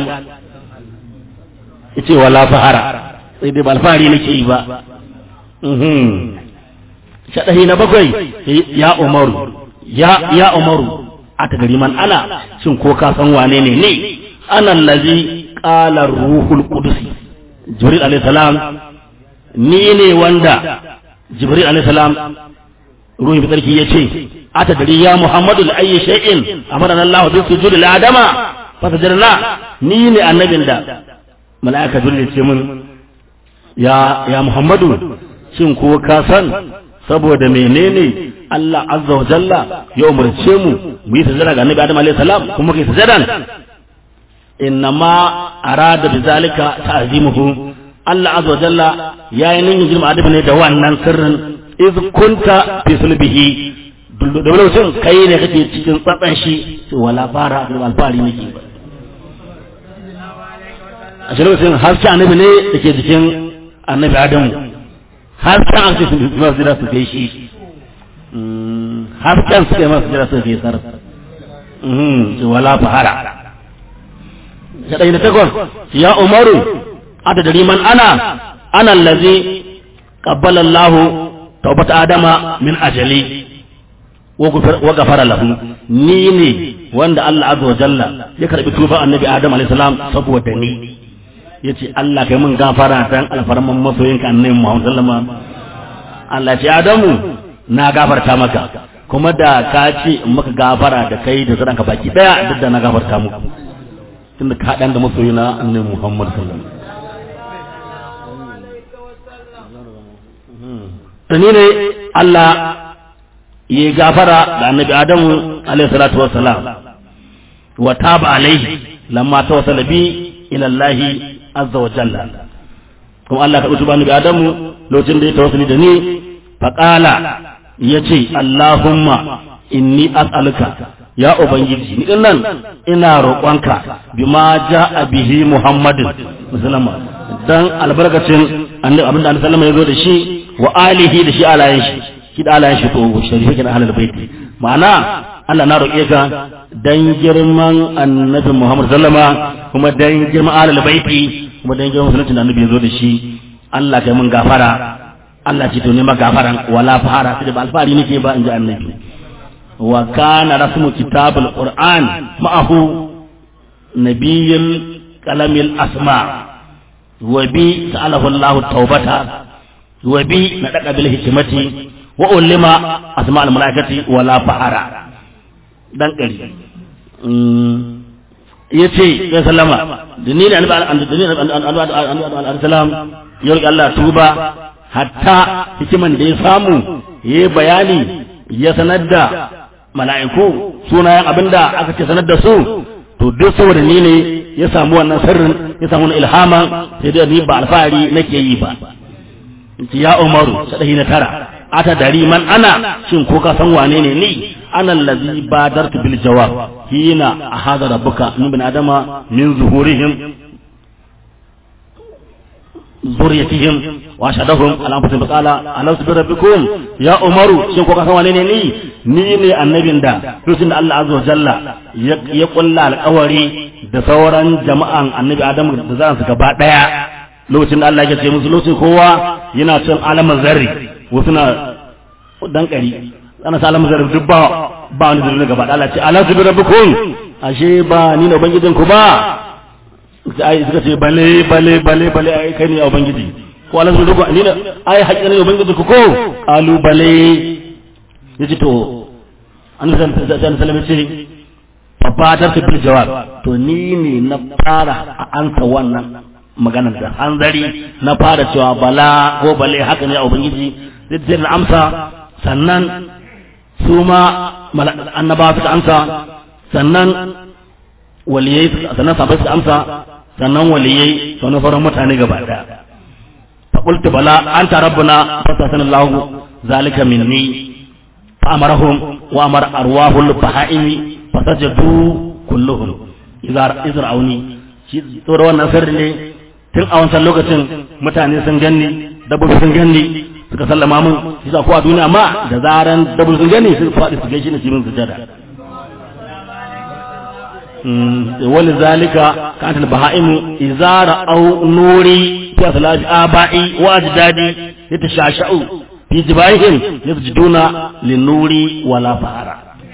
yace wala fara sai dai ba alfari nake ba shaɗahi na bakwai ya umaru ya ya umaru a ta gari man ana shin ko ka san wane ne ne ana allazi qala ruhul qudus jibril alayhi salam ni ne wanda jibril alayhi salam ruhin fitarki yace a ta gari ya muhammadu li ayyi shay'in amarna allah bi sujudi li adama fa sajadna ni ne annabin da malaika jibril ce mun ya ya muhammadu shin ko ka san saboda menene Allah azza wa jalla ya umarce mu mu yi sujada ga annabi Adam alayhi salam kuma kai sujadan innama arada bizalika ta'zimuhu Allah azza wa jalla yayin nin girma adabi ne da wannan sirrin iz kunta fi sulbihi da lokacin kai ne kake cikin tsatsan shi wala fara da alfari nake a cikin lokacin harshe annabi ne dake jikin annabi Adamu har kan ake sun zuwa jira su kai shi har kan su kai masu jira su kai sar wala fahara ya ɗaya da takwas ya umaru adadari man ana ana allazi qabbala Allah tawbata adama min ajali wa ghafara lahu ni ne wanda Allah azza wa jalla ya karbi tuba annabi Adam alayhi salam saboda ni yace Allah kai mun gafara dan alfarman masoyinka annabi Muhammad sallama Allah ce Adamu na gafarta maka kuma da ka ce in maka gafara da kai da zaranka baki daya duk da na gafarta muku tunda ka dan da masoyina annabi Muhammad sallallahu alaihi ne Allah ya gafara da annabi Adamu alaihi salatu wassalam wa taba alaihi lamma tawassala bi ila Allah azza wa jalla kuma Allah ka tuba annabi Adamu lokacin da ya tawassuli da ni faqala yace Allahumma inni as'aluka ya ubangiji ni dinnan ina roƙonka bima ja'a bihi Muhammadin musallama dan albarkacin annabi abinda annabi sallama yazo da shi wa alihi da shi alayen shi shi da alayen shi to sharifi kana ahlul baiti ma'ana Allah na roƙe ka dan girman annabi Muhammad sallama kuma dan girman ahlul baiti kuma dan girman sunnah annabi yazo da shi Allah kai mun gafara Allah ce to ne ma gafaran wala fara sai da alfari nake ba inji annabi wa kana rasmu kitabul qur'an ma'ahu nabiyul kalamil asma wa bi ta'alahu Allah tawbata wa bi nadaka bil hikmati wa ulima asma al malaikati wala fahara dan kari yace ya sallama dinni da annabi sallam ya roki Allah tuba hatta hikiman da ya samu yayi bayani ya sanar da mala'iku sunayen abinda aka ce sanar da su to duk saboda ni ne ya samu wannan sirrin ya samu ilhama sai da ni ba alfahari nake yi ba ya umaru sadahi na tara ata dari man ana shin ko ka san wane ne ni ana allazi badartu bil jawab hina ahada rabbuka min bin adama min zuhurihim zuriyatihim wa shadahum ala anfusihim qala alastu bi rabbikum ya umaru shin ko ka san wane ne ni ni ne annabin da lokacin da Allah azza wa jalla ya kulla alƙawari da sauran jama'an annabi adamu da za su gaba daya lokacin da Allah ya ce musu lokacin kowa yana cin alaman zarri wasu na dan kari ana sa alaman zarri duk ba ba wani zarri gaba Allah ce alastu bi rabbikum ashe ba ni ne ubangijin ku ba ai suka ce bale bale bale bale ai kai ne ubangiji ko Allah zuwa ni ne ai haƙƙin ne ubangiji ku ko qalu bale yace to annabi sallallahu alaihi wasallam ce fafatar ta bil jawab to ni ne na fara a ansa wannan maganar da hanzari na fara cewa bala ko bale haka ne ubangiji zai ce na amsa sannan su ma annabawa suka amsa sannan waliyai sannan sabai suka amsa sannan waliyai sannan sauran mutane gaba daya fa qultu bala anta rabbuna fastasanallahu zalika minni fa amarahum wa amara arwahul bahaimi fasajadu kulluhum idza izrauni shi to da wannan sirri ne tun a wancan lokacin mutane sun ganni dabbobi sun ganni suka sallama mun shi sa ko a duniya ma da zaran dabbobi sun ganni sun faɗi su gaishe ni cikin sujada ولذلك كانت البهائم إذا رأوا نوري في أصلاب آبائي وأجدادي يتشعشعوا في جباههم يسجدون للنور ولا فهر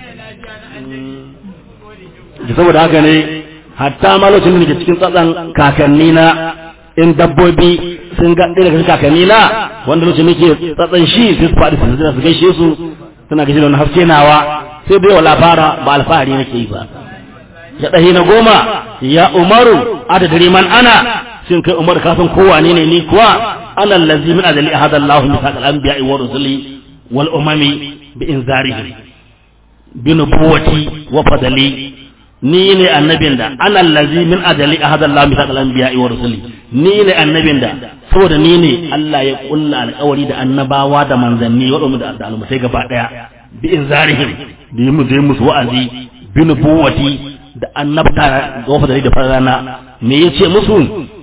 saboda haka ne hatta ma lokacin da nake cikin tsatsan kakanni na in dabbobi sun ga ɗaya daga kakanni na wanda lokacin nake tsatsan shi sai su faɗi su gaishe su suna gaishe da wani haske nawa sai dai wala fara ba alfahari nake yi ba ya ɗahi na goma ya umaru adadari man ana shin kai umar ka san kowa ne ne ni kuwa ana allazi min adali ahada Allah misaq al-anbiya wa rusuli wal umami bi inzarihim bi nubuwati wa fadali ni ne annabin da ana allazi min adali ahada Allah misaq al-anbiya wa rusuli ni ne annabin da saboda ni ne Allah ya kulla alƙawari da annabawa da manzanni wa da al'ummai gaba daya bi inzarihim da yi mu da musu wa'azi bi nubuwati da annabta ga wafa da farana me yace musu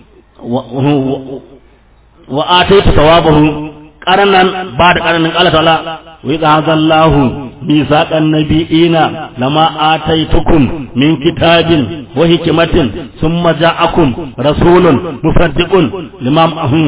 wa ataytu thawabahu qaranan ba da qaranin Allah ta'ala wa yadallahu misaqan nabiyina lama ataytukum min kitabin wa hikmatin thumma ja'akum rasulun musaddiqun limam ahum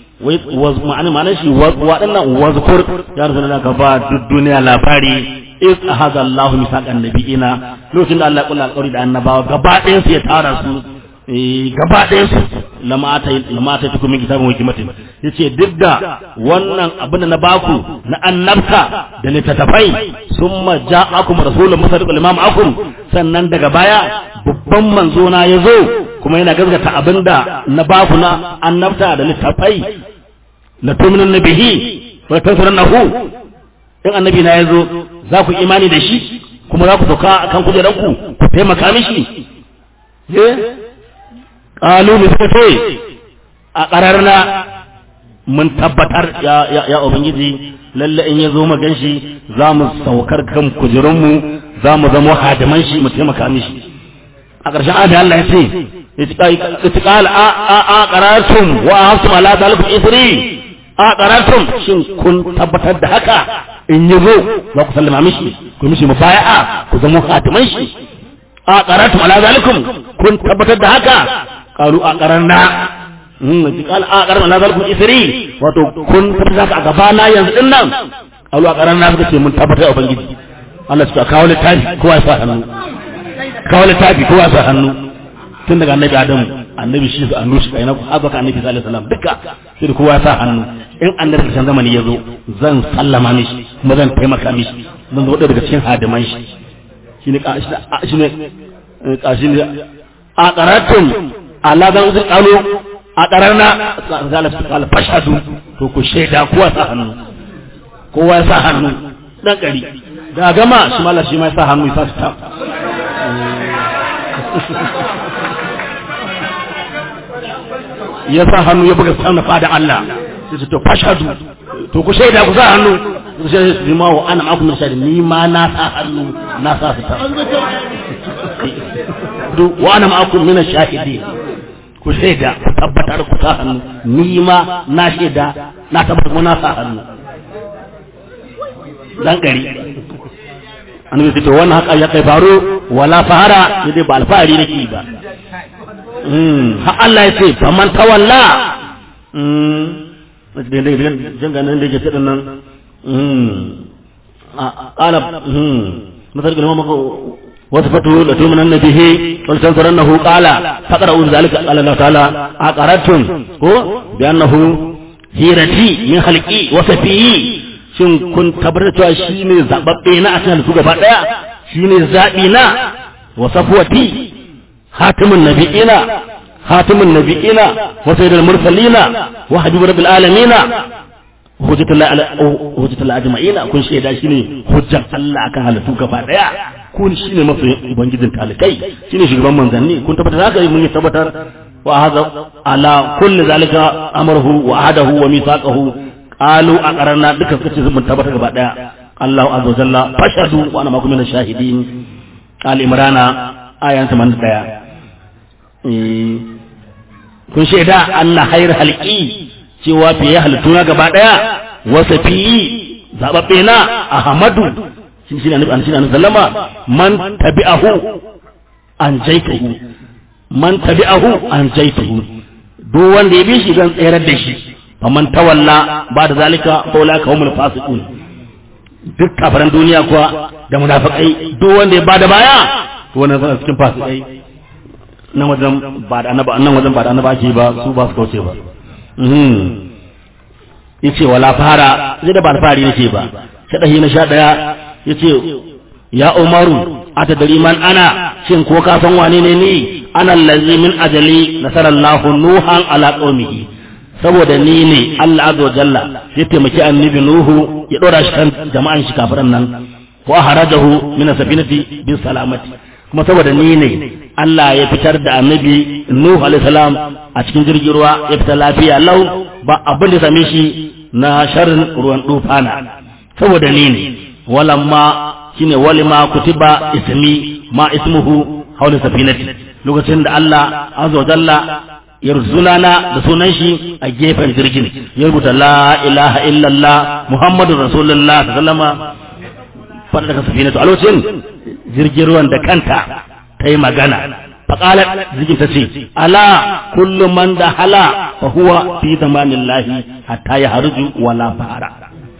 wa ma'ana ma'ana shi wadannan wazkur ya rasulullah ka ba duk duniya labari is ahada Allah misaqan nabiyina lokacin da Allah ya kula alƙawari da annabawa gaba ɗayan su ya tara su gaba ɗayan su lamata lamata tukum min kitabin wa hikmatin yace duk da wannan abin da na baku na annabta da littattafai summa ja'akum rasulun musaddiqun lima ma'akum sannan daga baya babban manzo na yazo kuma yana gaskata abinda na baku na annabta da littattafai la tu'minun bihi wa tansurunahu in annabi na yazo za ku imani da shi kuma za ku sauka kan kujeranku ku taimaka mishi eh qalu ni sai a qararna mun tabbatar ya ya, ya ubangiji lalle in yazo mu ganshi za mu saukar kan kujerunmu za mu zama hadiman shi mu taimaka mishi a ƙarshen ayat Allah ya ce itiqal a a a qarartum wa ahsum ala zalikum isri a qarartum shin kun tabbatar da haka in yi zo za ku sallama mishi ku mishi mubaya'a ku zama hatiman shi a qaratu ala zalikum kun tabbatar da haka qalu a qaranna hmm qala a qaranna ala zalikum isri wato kun tabbatar da a gaba na yanzu din nan qalu a qaranna suka ce mun tabbatar da ubangiji Allah suka kawo littafi kowa ya sa hannu kawo littafi kowa ya sa hannu tun daga annabi Adamu annabi shi su annu shi kaina ku abaka annabi sallallahu alaihi wasallam duka sai kowa ya sa hannu in annabi karshen zamani ya zo zan sallama mishi kuma zan taimaka mishi zan zo daga cikin hadiman shi shine shine shine a qaratun Allah zan uzur qalu a qararna zalal fashadu to ku shaida kowa sa hannu kowa ya sa hannu dan kari da gama shi mallan shi mai sa hannu ya sa ta ya sa hannu ya buga sauna fada Allah sai to fashadu to ku shaida ku sa hannu sai su ma wa ana ma'akum min shahidin ni ma na sa hannu na sa su ta wa ana ma'akum min shahidin ku shaida ku tabbatar ku sa hannu ni ma na shaida na tabbatar mu na sa hannu dan gari annabi sai to wannan haka ya kai faru wala fahara sai ba alfahari nake ba mm ha Allah ya ce faman tawalla mm dan dan janga nan da ke tsadan nan mm ala mm مثل كلمة وصفته لتؤمن به ولتنصرنه قال فقرأوا ذلك قال الله تعالى أقررتم بأنه هيرتي من خلقي وصفي shin kun tabbatar cewa shi ne zaɓaɓɓe na a cikin halittu gaba ɗaya shi ne zaɓi na wa safwati hatimin nabi'ina hatimin nabi'ina wa sayyidul mursalina wa habibu rabbil alamina hujjatul ajma'ina kun shaida shi ne hujjan Allah akan halittu gaba ɗaya kun shi ne masoyin ubangijin talikai shi ne shugaban manzanni kun tabbatar haka mun yi tabbatar wa hadha ala kulli zalika amruhu wa ahadahu wa mithaqahu qalu aqarna duka suka ce mun tabbata gaba daya Allahu azza jalla fashadu wa ana makum min shahidin al imrana ayan tamanin da ɗaya eh kun shaida anna hayr halqi cewa fiye halittu na gaba daya wasafi zababbe na ahmadu shi shi annabi an shi annabi sallama man tabi'ahu an jaituhu man tabi'ahu an jaituhu duk wanda ya bi shi zan tsayar da shi faman tawalla ba da zalika faula ka humul fasiqun duk kafaran duniya kuwa da munafikai duk wanda ya bada baya to wannan zan cikin fasikai nan wajen ba da annaba nan wajen ba da annaba ake ba su ba su kauce ba mhm yace wala fara zai da ba alfari yake ba shadahi na sha daya yace ya umaru atadari man ana shin ko ka san wane ne ni ana allazi min ajali nasarallahu nuhan ala qaumihi saboda ni ne Allah azza wa jalla ya taimaki annabi Nuhu ya dora shi kan jama'an shi kafiran nan wa harajahu min safinati bi salamati kuma saboda ni ne Allah ya fitar da annabi Nuhu alaihi salam a cikin jirgin ruwa ya fita lafiya lau ba abin da same shi na sharrin ruwan dufana saboda ni ne walamma shine walima kutiba ismi ma ismuhu hawla safinati lokacin da Allah azza wa jalla ya sunana da sunan shi a gefen jirgin ya rubuta la ilaha illallah muhammadur rasulullah sallama fada daga safinatu a lokacin jirgin ruwan da kanta ta yi magana faƙalar jirgin ta ce ala kullu man da hala fa huwa fi zamanillahi hatta ya harju wala fara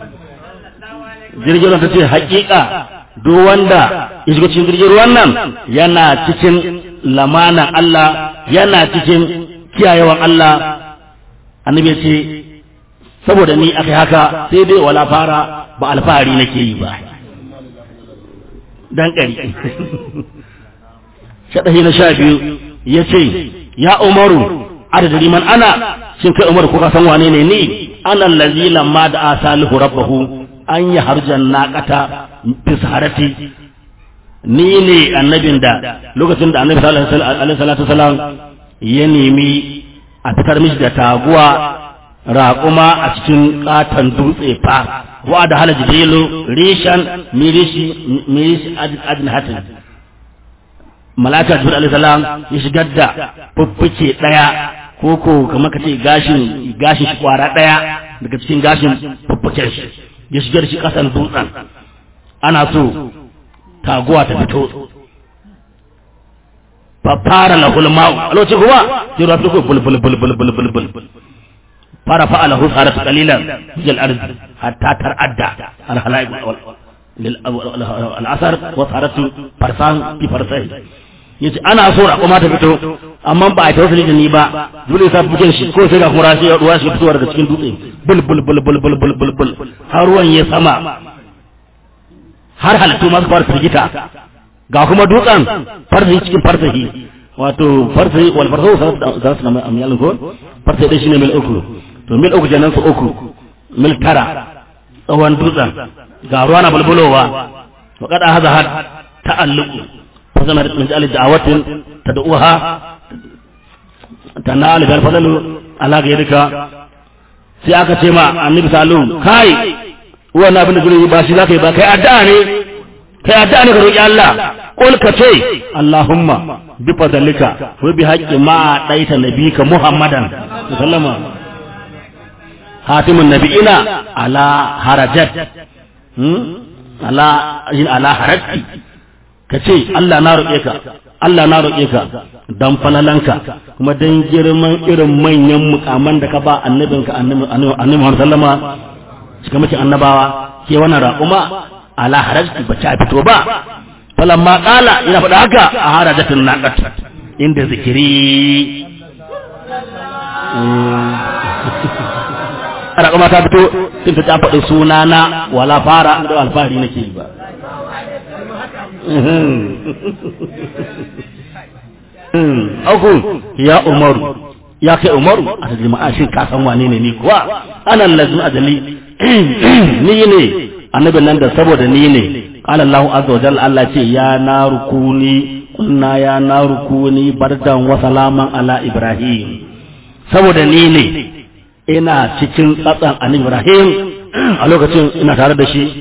jirgin ruwan ta ce haƙiƙa duk wanda ya shiga cikin jirgin ruwan nan yana cikin lamanan Allah yana cikin kiyayewan Allah annabi ce saboda ni akai haka sai dai wala fara ba alfahari nake yi ba dan kari shadahi na sha biyu yace ya umaru adadari man ana shin kai umaru ko ka san wane ne ni ana allazi lamma da asalihu rabbahu an ya harjan naqata fi saharati ni ne annabin da lokacin da annabi sallallahu alaihi wasallam ya nemi a fitar mishi da taguwa raƙuma a cikin ƙaton dutse fa wa da hala jibrilu rishan mirishi mirishi adin hatin malaka jibril alaihi salam ya shigar da fuffuke daya ko ko kamar kace gashin gashin shi kwara daya daga cikin gashin fuffuken shi ya shigar shi kasan dutsen ana so taguwa ta fito fara lahul ma'u a lokacin kuma sai ruwa fito bul bul bul bul bul bul bul fara fa'ala hu sarat qalilan jil ard hatta taradda al halaik lil al asar wa saratu farsan bi farsai yace ana so ra kuma ta fito amma ba a tawassuli da ni ba dole sai bukin shi ko sai ga kuma rashi ruwa shi fitowa daga cikin dutse bul bul bul bul bul bul bul bul har ruwan ya sama har halittu masu fara firgita ga kuma dutsen farzi cikin farzahi wato farzi wal farzu za su na amyal ko farzi dai shine mil uku to mil uku janan su uku mil tara tsawon dutsen ga ruwa na bulbulowa wa kada hada had ta'alluqu fa zama min jali da'awatin tad'uha tanal bil fadl ala gairika sai aka ce ma annabi sallallahu kai wannan abin da zai ba shi zaka yi ba kai addu'a ne kai addu'a ne ka roki Allah qul ka ce Allahumma bi fadlika wa bi haqqi ma daita nabika Muhammadan sallama hatimun nabiyina ala harajat hmm ala ala harajti kace Allah na roke ka Allah na roke ka dan falalanka kuma dan girman irin manyan mukaman da ka ba annabinka annabi annabi Muhammad sallama shi kuma ce annabawa ke wannan raƙuma ala harajti ba ta fito ba falamma qala ina faɗa haka a harajatin naqat inda zikiri raƙuma ta fito sun ta faɗi sunana wala fara da alfahari nake ba Aku ya Umaru ya kai Umaru a jama'a shin ka san wane ne ni kuwa ana lazim ajali ni ne annabin nan da saboda ni ne qala Allahu azza wa jalla Allah ce ya narukuni kunna ya narukuni bardan wa salaman ala Ibrahim saboda ni ne ina cikin tsatsan annabi Ibrahim a lokacin ina tare da shi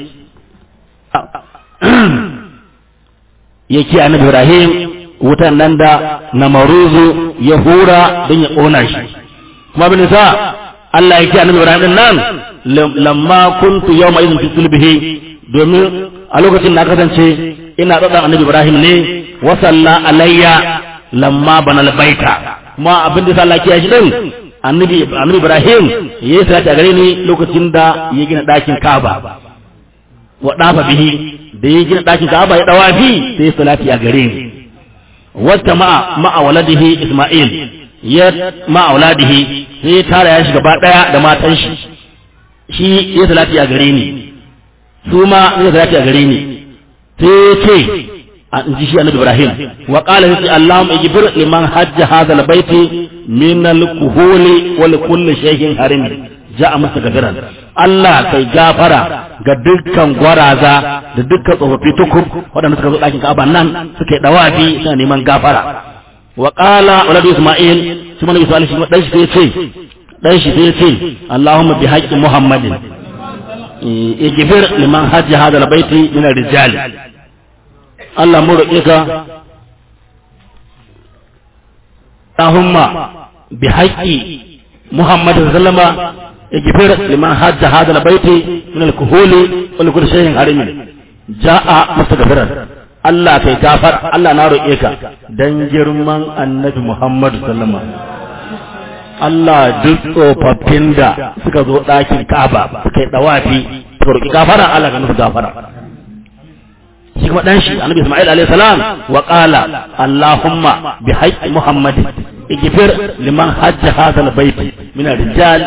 yake annabi Ibrahim wutan nan da namaruzu ya hura don ya ƙona shi kuma bin sa Allah yake annabi Ibrahim din nan lamma kuntu yawma idhin fi sulbihi domin a lokacin na kasance ina tsadan annabi Ibrahim ne wa salla alayya lamma banal baita kuma abin da Allah ya shi din annabi annabi Ibrahim yayi salati a gare ni lokacin da ya gina dakin Kaaba wa dafa bihi da ya gina dakin Kaaba ya dawa bi sai salati a gare ni wata ma'a ma'a waladihi Isma'il ya ma'a waladihi sai ya tara ya shi gaba daya da matan shi shi ya salati a gare ni su ma ya salati a gare ni sai ya ce a inji shi annabi Ibrahim wa qala sai Allahumma ijbir liman hajja hadha albayt min alkuhuli wa likulli shay'in harim ja'a mustagfiran Allah kai gafara ga dukkan gwaraza da dukkan tsofaffi tukub waɗanda suka zo ɗakin Ka'aba nan suke dawafi suna neman gafara wa qala waladu Isma'il shi mana Isma'il shi dan shi sai ce dan shi sai ce Allahumma bi haqqi Muhammadin igfir liman hajja hadha albayt min ar-rijal Allah mu roƙe ka Allahumma bi haqqi Muhammadin sallama igfir liman hajja hadha albayt min al-kuhuli wa li kulli shay'in harim jaa mustaghfiran Allah kai gafar Allah na roƙe ka dan girman annabi Muhammad sallama Allah duk tsofaffin da suka zo ɗakin Ka'aba suka yi dawafi suka roƙi gafara Allah ga nufi gafara shi kuma dan shi annabi Isma'il alayhi salam wa qala Allahumma bi haqqi Muhammadin igfir liman hajja hadha albayt min ar-rijal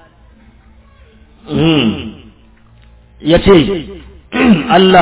yace Allah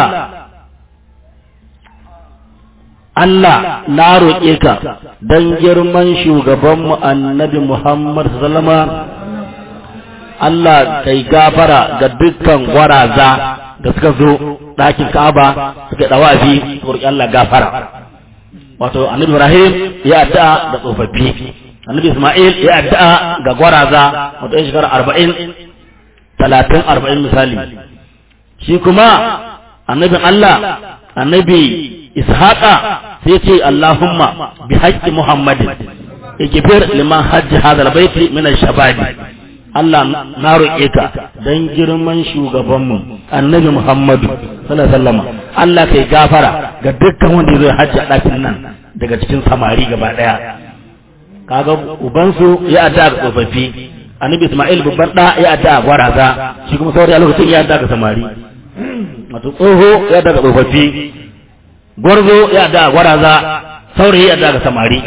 Allah na roƙe ka dan girman shugabanmu annabi Muhammad sallama Allah kai gafara ga dukkan gwaraza da suka zo ɗakin Ka'aba suka dawafi su roƙi Allah gafara wato annabi Ibrahim ya addu'a da tsofaffi annabi Isma'il ya addu'a ga gwaraza wato yan shekara arba'in talatin arba'in misali shi kuma annabin Allah annabi Ishaqa sai ce Allahumma bi haqqi Muhammadin igfir liman hajja hadha albayt min ash-shababi Allah na roƙe ka dan girman shugabanmu annabi Muhammadu sallallahu alaihi wasallam Allah kai gafara ga dukkan wanda ya zo hajji a ɗakin nan daga cikin samari gaba daya kaga ubansu ya adda ga tsofaffi annabi Isma'il babban da ya adda ga gwaraza shi kuma saurayi a lokacin ya adda ga samari wato tsoho ya adda ga tsofaffi gwarzo ya adda ga gwaraza saurayi ya adda ga samari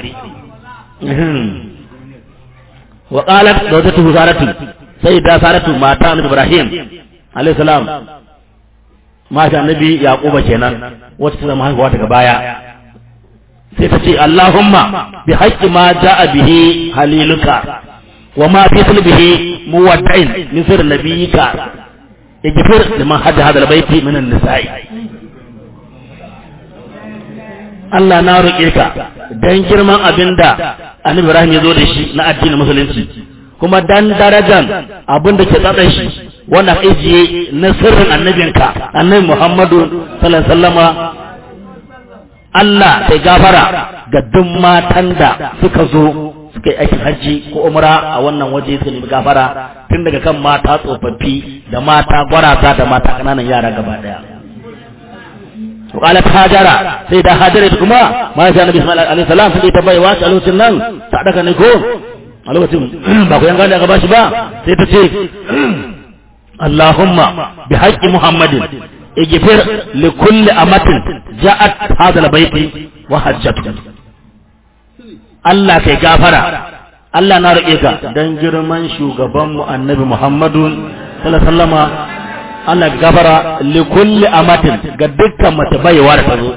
wa qalat zawjatu saratu sayyida saratu mata annabi Ibrahim alayhi salam mata annabi Yaquba kenan wacce ta zama haihuwa daga baya sai ta ce Allahumma bi haqqi ma jaa bihi haliluka wa ma fi sulbihi muwadda'in min sirri nabiyyika igfir liman hadda hadal baiti min an-nisa'i Allah na roƙe ka dan girman abinda Annabi Ibrahim ya zo da shi na addinin musulunci kuma dan darajan abinda ke tsatsan shi wanda ka ijiye na sirrin annabinka annabi Muhammadu sallallahu alaihi wasallama Allah sai gafara ga duk matan da suka zo suka yi aikin hajji ko umra a wannan waje su nemi gafara tun daga kan mata tsofaffi da mata gwarata da mata kananan yara gaba daya وقالت هاجرة سيدة هاجرة كما ما يسأل النبي صلى الله عليه وسلم سيدة تباي واسع له سنن تعدك نيكو قالوا تم باكو ينقال يا غباش با سيدة تيك اللهم بحق محمد اغفر لكل أمة جاءت هذا البيت وحجت الله كي غافرة الله نارئيك دنجر من شوغبان النبي محمد صلى الله عليه وسلم Allah gafara li kulli amatin ga dukkan mace baiwa da tazo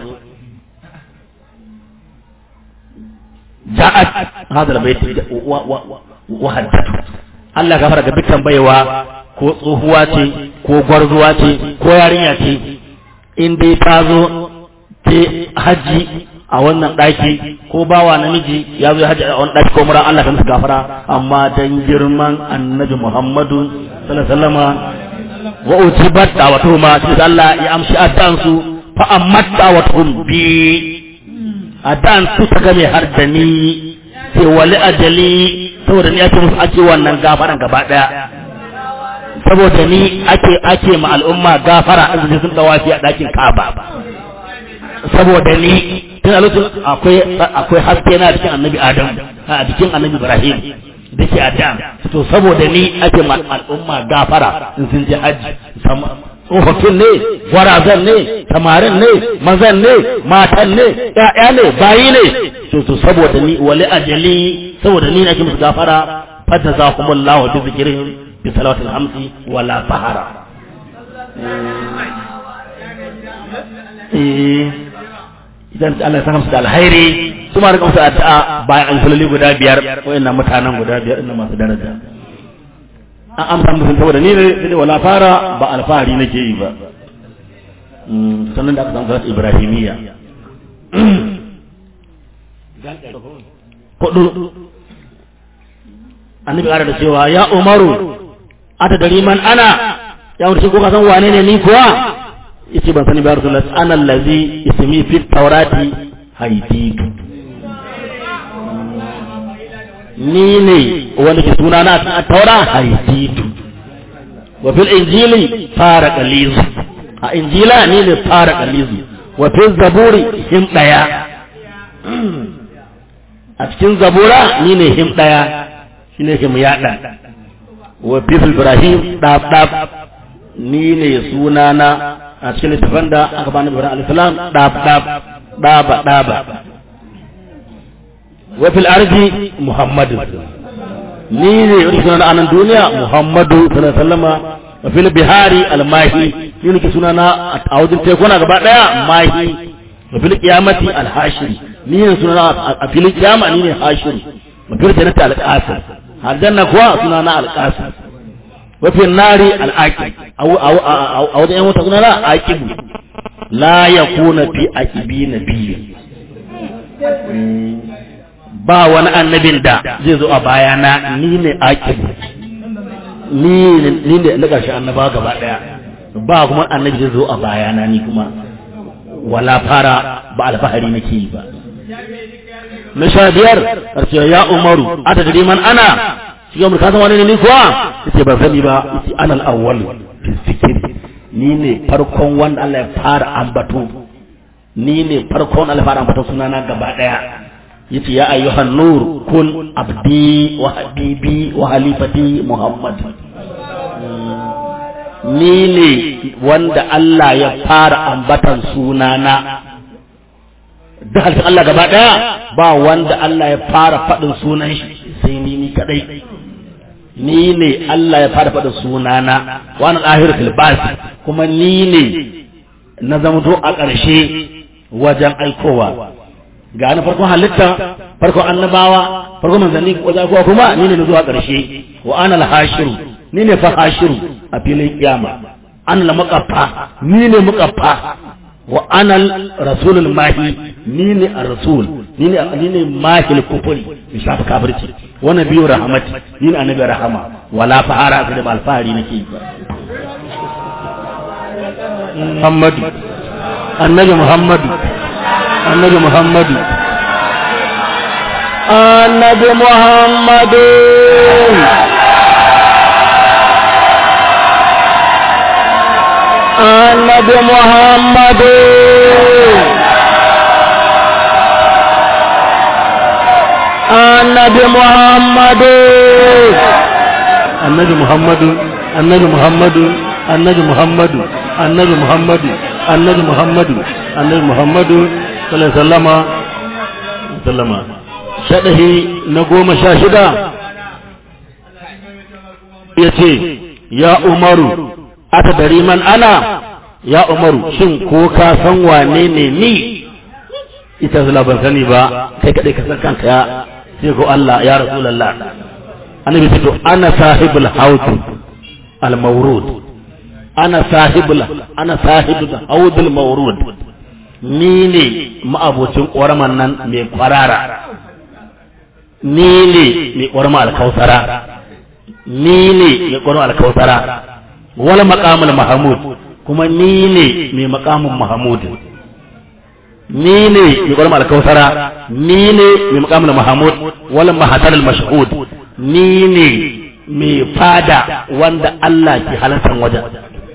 ja'at hadal bait wa wa haddatu Allah gafara ga dukkan baiwa ko tsohuwa ce ko gwarzuwa ce ko yarinya ce in dai ta zo ta haji a wannan daki ko bawa namiji ya zo haji a wannan daki ko mura Allah kan gafara amma dan girman annabi Muhammadu sallallahu alaihi wasallama wa ujibat da'watuhuma sai Allah ya amshi addan su fa ammat da'watuhum bi addan su ta game har da ni sai wali ajali saboda ni ake musu ake wannan gafaran gaba daya saboda ni ake ake ma al'umma gafara in sun dawafi a dakin Kaaba saboda ni tun a lokacin akwai akwai haske na cikin annabi Adam a cikin annabi Ibrahim da ke Adam to saboda ni ake ma al'umma gafara in sun je haji tsofaffin ne gwarazan ne tamarin ne mazan ne matan ne ƴaƴa ne bayi ne to to saboda ni wali ajali saboda ni nake musu gafara fata zakumullahu bi zikrihim bi salawatil hamsi wala fahara eh idan Allah ya saka musu da alkhairi kuma rika musu addu'a bayan an kulli guda biyar wayannan mutanen guda biyar inda masu daraja an amsa musu saboda ni ne sai wala fara ba alfahari nake yi ba sannan da aka san salat ibrahimiyya hudu annabi ƙara da cewa ya umaru ata dari man ana ya wuce ko ka san wane ne ni kuwa yace ban sani ba rasulullahi ana allazi ismi fi tawrati haiditu ni ne wanda ke suna na a taura haiditu wa fil injili fara qalizu a injila ni ne fara qalizu wa fil zaburi him daya a cikin zabura ni ne him daya shine him yada wa fil ibrahim dab dab ni ne sunana a cikin littafin da aka bani Ibrahim alayhi salam dab dab daba daba wa fil ardi Muhammadu ni ne sunan anan duniya Muhammadu sallallahu alaihi wasallama wa fil bihari al-mahi ni ne sunana a wajen tekuna gaba daya mahi wa fil qiyamati al-hashiri ni ne sunana a fil qiyama ni ne hashiri wa fil jannati al-qasim har janna kuwa sunana al-qasim wa fil nari al-aqib aw aw aw wajen yan wata sunana aqib la yakuna fi aqibi nabiyyin ba wani annabin da zai zo a bayana ni ne aqib ni ni ne na karshe annaba gaba daya ba kuma annabi zai zo a bayana ni kuma wala fara ba alfahari nake yi ba na sha biyar karshe ya umaru ata dari man ana shi umar ka san wani ne ni kuwa yace ban sani ba yace ana al-awwal fi zikri ni ne farkon wanda Allah ya fara ambato ni ne farkon Allah ya fara ambato sunana gaba daya yace ya ayyuhan nur kun abdi wa habibi wa halifati Muhammad ni ne wanda Allah ya fara ambatan sunana da halittar Allah gaba daya ba wanda Allah ya fara faɗin sunan shi sai ni ni kadai ni ne Allah ya fara faɗin sunana wani ahir filbas kuma ni ne na zamto a ƙarshe wajen aikowa ga na farkon halitta farkon annabawa farkon manzanni wajen aikowa kuma ni ne na zuwa ƙarshe wa ana al-hashiru ni ne fa hashiru a filin kiyama ana la muqaffa ni ne muqaffa wa ana rasulul mahi ni ne ar-rasul ni ne ni ne mahil kufri in shafa kafirci wa nabiyyu rahmat ni ne annabi rahama wala fahara da alfahari nake Muhammadu annabi Muhammadu annabi Muhammadu annabi Muhammadu annabi Muhammadu annabi Muhammadu annabi Muhammadu annabi Muhammadu annabi Muhammadu annabi Muhammadu annabi Muhammadu annabi Muhammadu sallallahu alaihi wasallama shadahi na goma sha shida yace ya Umaru atadari man ana ya Umaru shin ko ka san wane ne ni ita zala ban sani ba kai kadai ka san kanka ya sai ko Allah ya Rasulullah annabi ce to ana sahibul haud al mawrud ana sahibul ana sahibul haud al mawrud ni ne ma'abocin ƙoraman nan mai kwarara ni ne mai ƙorama alkausara ni ne mai ƙorama alkausara wala maqamul mahmud kuma ni ne mai maqamun mahmud ni ne mai ƙorama alkausara ni ne mai maqamul mahmud wala mahadar mashhud ni ne mai fada wanda Allah ke halartar wajen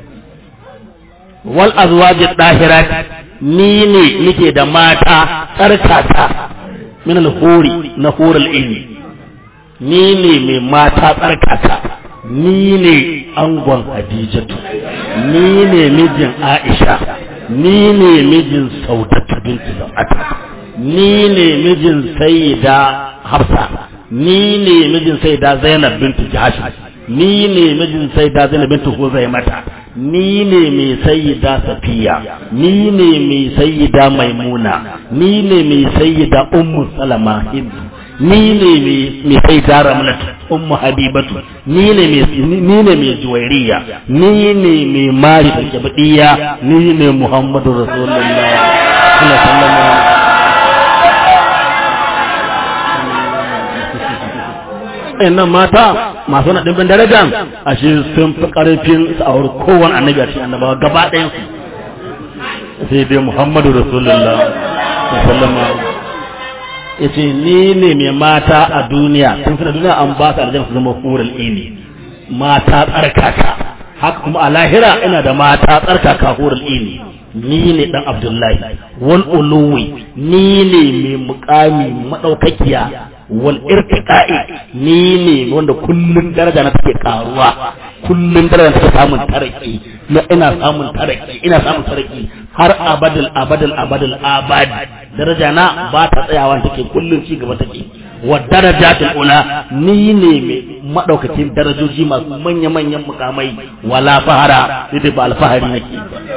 wal azwaj dahirat ni ne nake da mata tsarkaka min al-huri na hurul ilmi ni ne mai mata tsarkaka ni ne angon Hadijatu ni ne mijin Aisha ni ne mijin Saudatu binti Zam'ata ni ne mijin Sayyida Hafsa ni ne mijin Sayyida Zainab binti Jahsh ni ne mijin Sayyida Zainab binti Huzaimata ni ne mai Sayyida Safiya ni ne mai Sayyida Maimuna ni ne mai Sayyida Ummu Salama Hind ni ne mai Sayyida Ramlat Ummu Habibatu ni ne mai ni ne mai Juwairiya ni ne mai Mari da Kibdiya ni ne Muhammadu Rasulullah sallallahu alaihi wasallam nan mata masu na ɗimbin darajan a shi sun fi ƙarfin sa'awar kowane annabi a cikin annabawa gaba ɗayan su sai dai Muhammadu Rasulullah sallama ya ce ni ne mai mata a duniya tun suna duniya an ba su aljanna su zama hurul ini mata tsarkaka haka kuma a lahira ina da mata tsarkaka hurul ini ni ne dan Abdullahi wal uluwi ni ne mai muƙami madaukakiya wal irtiqa'i ni ne wanda kullun daraja na take karuwa kullun daraja take samun taraki na ina samun taraki ina samun taraki har abadul abadul abadul abad daraja na ba ta tsayawa take kullun ci gaba take wa darajatul ula ni ne mai madaukakin darajoji masu manya manyan mukamai wala fahara sai ba alfahari nake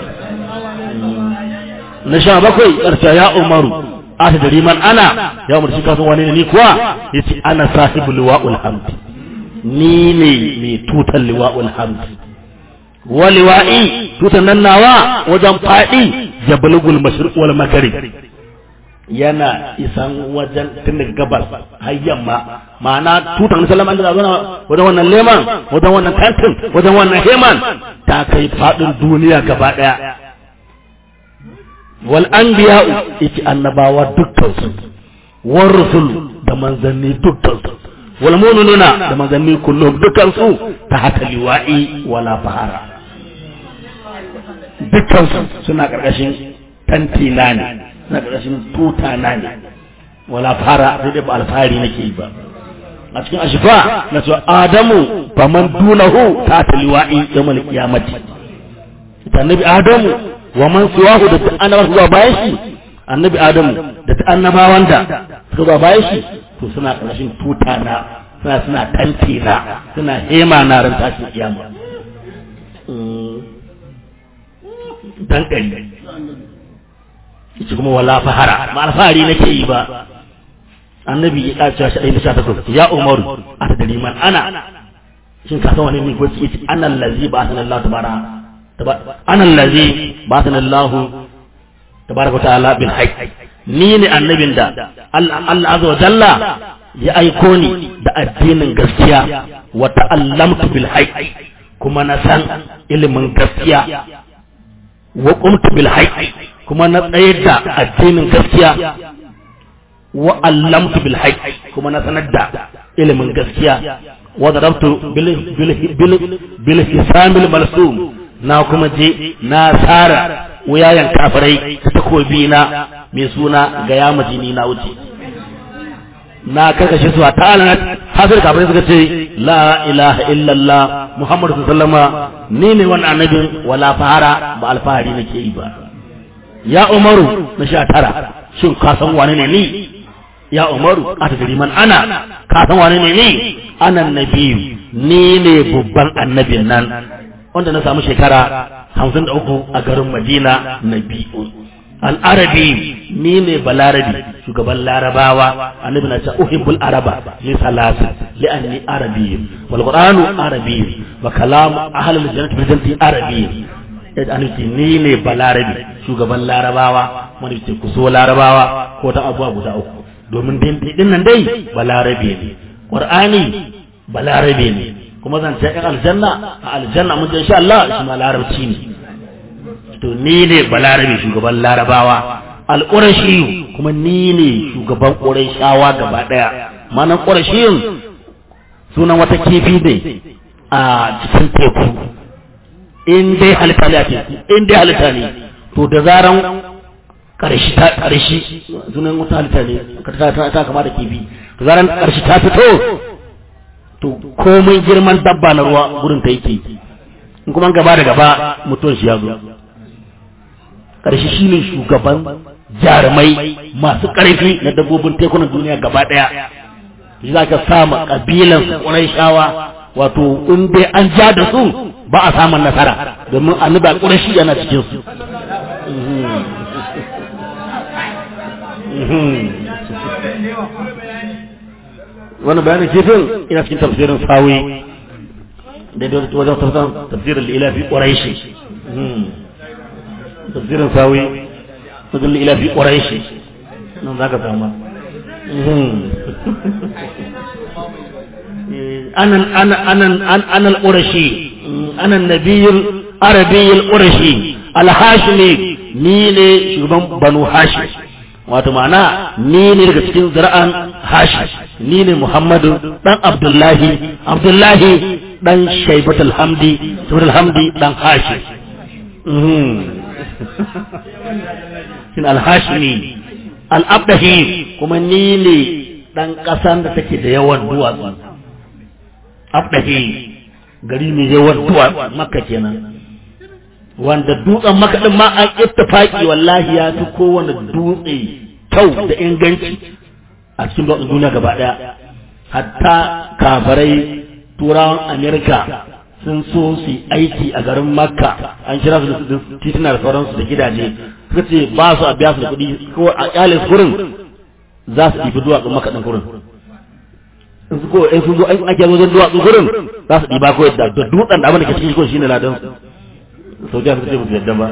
na sha bakwai karshe ya Umaru ata dari man ana ya umar shi kasan wani ne ni kuwa yace ana sahibul liwa'ul hamd ni ne mai tutan liwa'ul hamd wa liwa'i tutan nan nawa wajen fadi jabalugul mashriq wal maghrib yana isan wajen tun daga gabas har yamma ma'ana tutan sallama da zana wajen wannan leman wajen wannan kantin wajen wannan heman ta kai fadin duniya gaba daya wal anbiya'u yake annabawa dukkan su war rusul da manzanni dukkan su wal mu'minuna da manzanni kullum dukkan su ta haka liwa'i wala fahara dukkan su suna karkashin tanti na ne suna karkashin tuta na ne wala fahara sai dai ba alfahari nake yi ba a cikin ashifa na cewa adamu faman dunahu ta ta liwa'i yawmal qiyamati annabi adamu wa man siwahu da annabawa zuwa bayan shi annabi adamu da ta annabawan da suka zuwa bayan shi to suna ƙarshen tuta na suna suna tanti na suna hema na ran tashin kiyama dan kai shi kuma wala fahara ma alfahari nake yi ba annabi ya kace shi ɗaya da sha takwas ya Umaru ata dari man ana shin ka san wani ne ko ce ana allazi ba sallallahu tabara ana allazi ba sallallahu tabaraka ta'ala bil haqq ni ne annabin da Allah azza wa jalla ya aiko ni da addinin gaskiya wa ta'allamtu bil haqq kuma na san ilimin gaskiya wa qumtu bil haqq kuma na tsayar da addinin gaskiya wa allamtu bil haqq kuma na sanar da ilimin gaskiya wa darabtu bil bil bil bil hisamil malsum na kuma je na tsara wuyayen kafirai takobi na mai suna ga ya majini na wuce na karkashe su a ta'ala hasir kafirai suka ce la ilaha illallah muhammadu sallama ni ne wani annabin wala fahara ba alfahari nake yi ba ya umaru na sha tara shin ka san wani ne ni ya umaru a tafiri man ana ka san wani ne ni ana nabiyu ni ne babban annabin nan wanda na samu shekara hamsin da uku a garin madina nabiyu al'arabi ni ne balarabi shugaban larabawa annabi na ce uhibbul araba li salasa li anni arabi wal qur'anu arabi wa kalam ahlul jannati bil jannati arabi idan annabi ni ne balarabi shugaban larabawa wanda ce ku so larabawa ko ta abuwa guda uku domin din nan dai balarabi ne qur'ani balarabi ne kuma zan ce in aljanna a aljanna mun insha Allah shi ma larabci ne to ni ne balarabe shugaban larabawa al-qurashi kuma ni ne shugaban qurayshawa gaba daya manan qurashin sunan wata kifi ne a cikin teku in dai halitta ne a teku in dai halitta ne to da zaran karshi ta karshi sunan wata halitta ne ta ta kama da kifi da zaran karshi ta fito to komai girman dabba na ruwa gurin ta yake in kuma gaba da gaba mutuwan shi ya zo ƙarshe shi ne shugaban jarumai masu ƙarfi na dabbobin tekunan duniya gaba ɗaya shi za ka sama ƙabilan su ƙurayshawa wato in dai an ja da su ba a samun nasara domin annabi a ƙurayshi yana cikin su wani bayanin kifin ina cikin tafsirin sawi da wajen tafsirin ilafi ƙurayshi tafsirin sawi wajen ila fi ƙwaraishi nan za ka sama anan ƙurashi anan nabiyin arabiyyar ƙurashi alhashimi ni ne shugaban banu hashi wato ma'ana ni ne daga cikin zira'an hashi ni ne muhammadu dan abdullahi abdullahi dan shaibat alhamdi shaibat alhamdi dan hashi shin alhashimi al'abdahi kuma ni ne ɗan ƙasan da take da yawan duwatsu abdahi gari mai yawan duwatsu makka kenan wanda dutsen makka ɗin ma an ittifaki wallahi ya fi kowane dutse kyau da inganci a cikin dutsen duniya gaba ɗaya hatta kafarai turawan amerika sun so su aiki a garin makka an kira su da tituna da sauransu da gidaje suka ce ba su a biya su da kuɗi ko a kyale su kurin za su ɗibi duwatsun makka ɗin kurin in su ko in sun zo ake wajen duwatsu kurin za su ɗiba ko da dutsen da abin da ke cikin shi shine ladan su sau suka ce musu yadda ba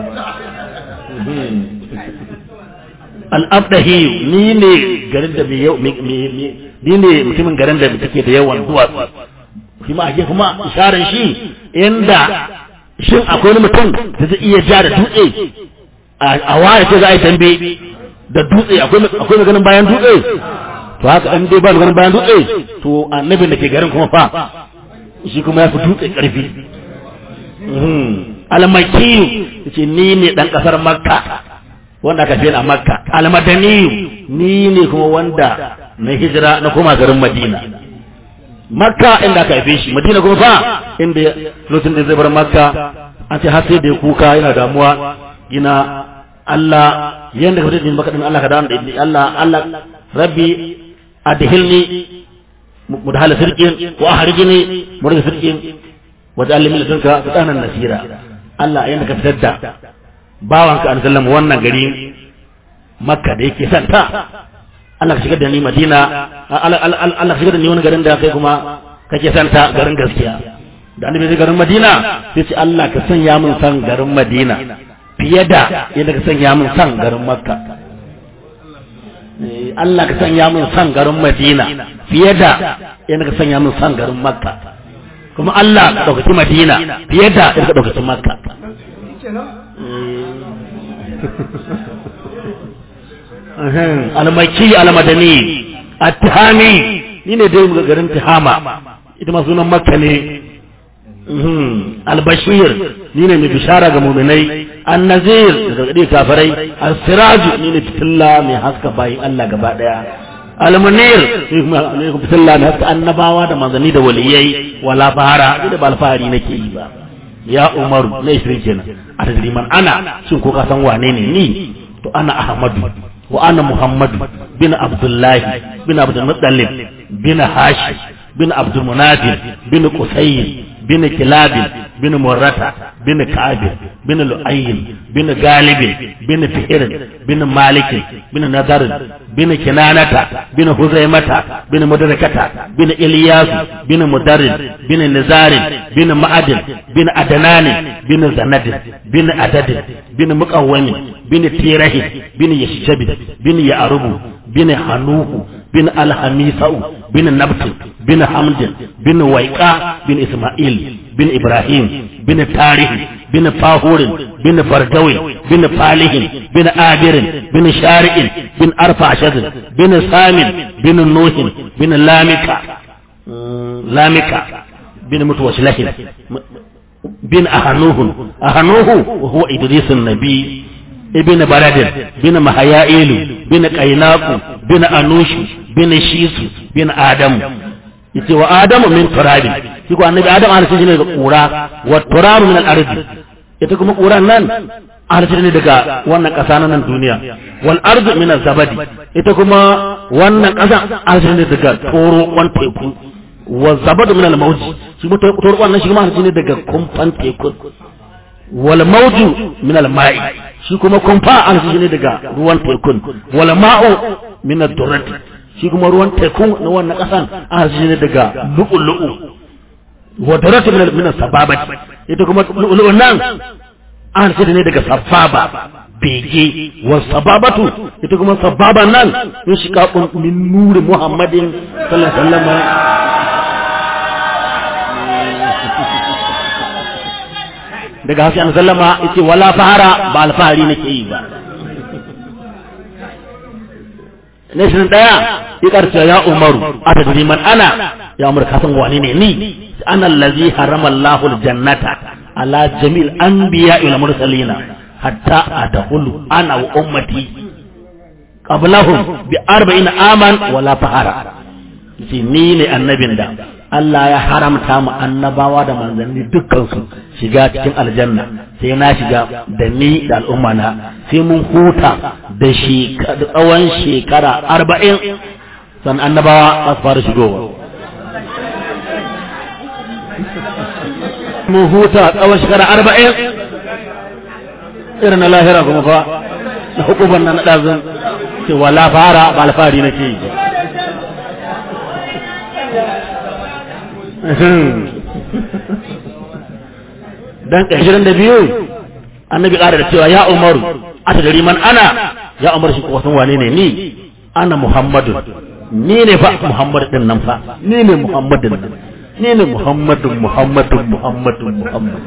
al'abdahi ni ne garin da mai yau ni ne mutumin garin da take da yawan duwatsu kuma ake kuma isharar shi inda shin akwai wani mutum da zai iya ja da dutse a waya ce za a yi tambe da dutse akwai maganin bayan dutse to haka an dai ba maganin bayan dutse to annabin da ke garin kuma fa shi kuma ya fi dutse karfi almakiyu ce ni ne dan kasar makka wanda aka fiye a makka almadaniyu ni ne kuma wanda na hijira na koma garin madina makka inda aka haife shi madina kuma fa inda lokacin da zai bar makka an ce har sai da ya kuka yana damuwa gina Allah yanda ka tafi makka din Allah ka dawo da Allah Allah rabbi adhilni mudhala sirqin wa ahrijni mudhala sirqin wa ja'alni min ladunka fitanan nasira Allah yanda ka fitar da bawanka an sallama wannan gari makka da yake santa Allah ka shigar da ni Madina Allah ka shigar da ni wani garin da kai kuma kake santa garin gaskiya da annabi zai garin Madina sai ce Allah ka sanya min san garin Madina fiye da yadda ka sanya min san garin Makka Allah ka sanya min san garin Madina fiye da yadda ka sanya min san garin Makka kuma Allah ka dauki Madina fiye da yadda ka dauki Makka almaki almadani attihami ni ne dai ga garin tihama ita ma sunan makka ne albashir ni ne mai bishara ga mu'minai annazir daga gadi kafirai as-siraj ni ne fitilla mai haska bayin Allah gaba daya almunir ni kuma ne fitilla mai haska annabawa da manzanni da waliyai wala bahara da ba alfahari nake yi ba ya umaru ne shirin kenan a tadri man ana shin ko ka san wane ne ni to ana ahmadu wa ana muhammadu bin abdullahi bin abdul muttalib bin hashim bin abdul munadib bin qusayr bin kilab bin murrata bin ka'ab bin lu'ayl bin galib bin fihr bin malik bin nadar bin kinanata bin huzaimata bin mudrakata bin ilyas bin mudarrid bin nizar bin ma'ad bin adnan bin zanad bin adad bin muqawwam bin tirah bin yashjab bin ya'rubu bin hanuhu bin alhamisau bin nabt bin hamd bin waiqa bin isma'il bin ibrahim bin tarih bin fahur bin fardawi bin falih bin abir bin shari'in bin arfashad bin samin bin nuh bin lamika lamika bin mutawashilahin bin ahanuhu ahanuhu huwa idris an-nabi ibn barad bin mahayailu bin qainaqu bin anush bin shisu bin adam yace wa adamu min turabin shi ko annabi adam an shi ne daga kura wa turabu min al-ard ita kuma kuran nan an shi ne daga wannan kasa nan duniya wal ardu min az-zabadi ita kuma wannan kasa an shi ne daga toro wan teku wa zabadu min al-mawji shi kuma toro wannan shi kuma an shi ne daga kumfan teku wal mawju min al-ma'i shi kuma kumfa an shi ne daga ruwan tekun wal ma'u min ad-durrati shi kuma ruwan tekun na wannan kasan an shi ne daga lu'lu'u wa durratu min min sababati ita kuma lu'lu'un nan an shi ne daga sababa bege wa sababatu ita kuma sababan nan in shi ka min nuri muhammadin sallallahu alaihi wasallam daga hafi an sallama yace wala fahara ba alfahari nake yi ba ne shi daya ya karce ya umaru atadri man ana ya umar ka san wane ne ni ana allazi harama Allahu aljannata ala jamil anbiya wal mursalina hatta adkhulu ana wa ummati qablahum bi arba'ina aman wala fahara yace ni ne annabin da Allah ya haramta mu annabawa da manzanni dukkan su shiga cikin aljanna sai na shiga da ni da al'umma na sai mun huta da shi tsawon shekara arba'in san annabawa za su fara shigowa mun huta tsawon shekara arba'in irin na lahira kuma fa da hukuban nan ɗazin ce wala fara ba alfahari nake yi dan ashirin da biyu annabi ƙara da cewa ya umaru a ta gari man ana ya umar shi kuwa san wane ne ni ana muhammadu ni ne fa muhammadu din nan fa ni ne muhammadin nan ni ne muhammadun muhammadun muhammadun muhammad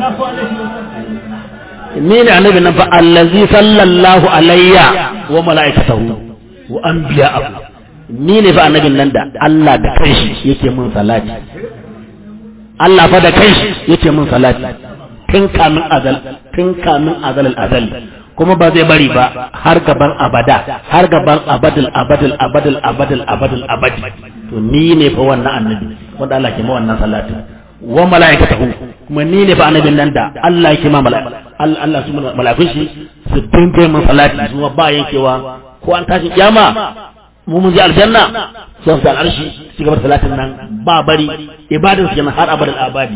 ni ne annabi nan fa allazi sallallahu alayya wa malaikatahu wa anbiya'u ni ne fa annabin nan da Allah da kanshi yake mun salati Allah fa da kanshi yake mun salati tun kamin azal tun kamin azal al-azal kuma ba zai bari ba har gaban abada har gaban abadul abadul abadul abadul abadul abadi to ni ne fa wannan annabi wanda Allah ke ma wannan salati wa malaikatahu kuma ni ne fa annabin nan da Allah yake ma malaika Allah Allah su malaikun shi su dinga mun salati su ba yankewa ko an tashi kiyama mu mun ji aljanna sai su al'arshi su gaba salatin nan ba bari ibadar su kenan har abadal abadi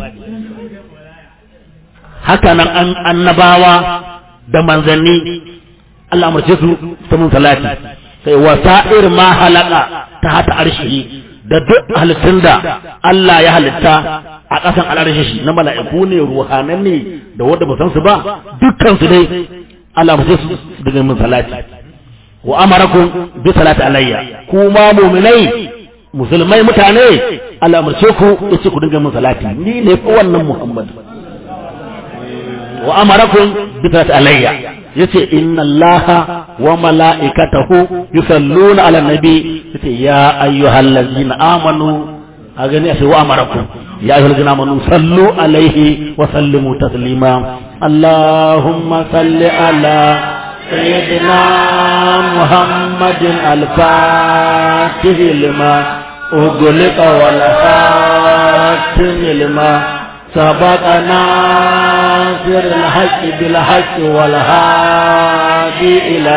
haka nan an annabawa da manzanni Allah umarce su ta mun salati sai wasa'ir ma halaka ta hata arshi da duk halittun da Allah ya halitta a ƙasan al'arshi na mala'iku ne ruhanan ne da wanda ba san su ba dukkan su dai Allah umarce su daga mun salati wa amarakum bi salati alayya kuma mu'minai musulmai mutane Allah umarce ku yace ku dinga mun salati ni ne fa wannan Muhammad wa amarakum bi salati alayya yace inna allaha wa malaikatahu yusalluna ala nabi yace ya ayyuhallazina amanu a gani a wa amarakum ya ayyuhallazina amanu sallu alaihi wa sallimu taslima allahumma salli ala sayyidina muhammadin al-fatih lima ughliqa wal khatim lima سبقنا سر الحق بالحق والهادي إلى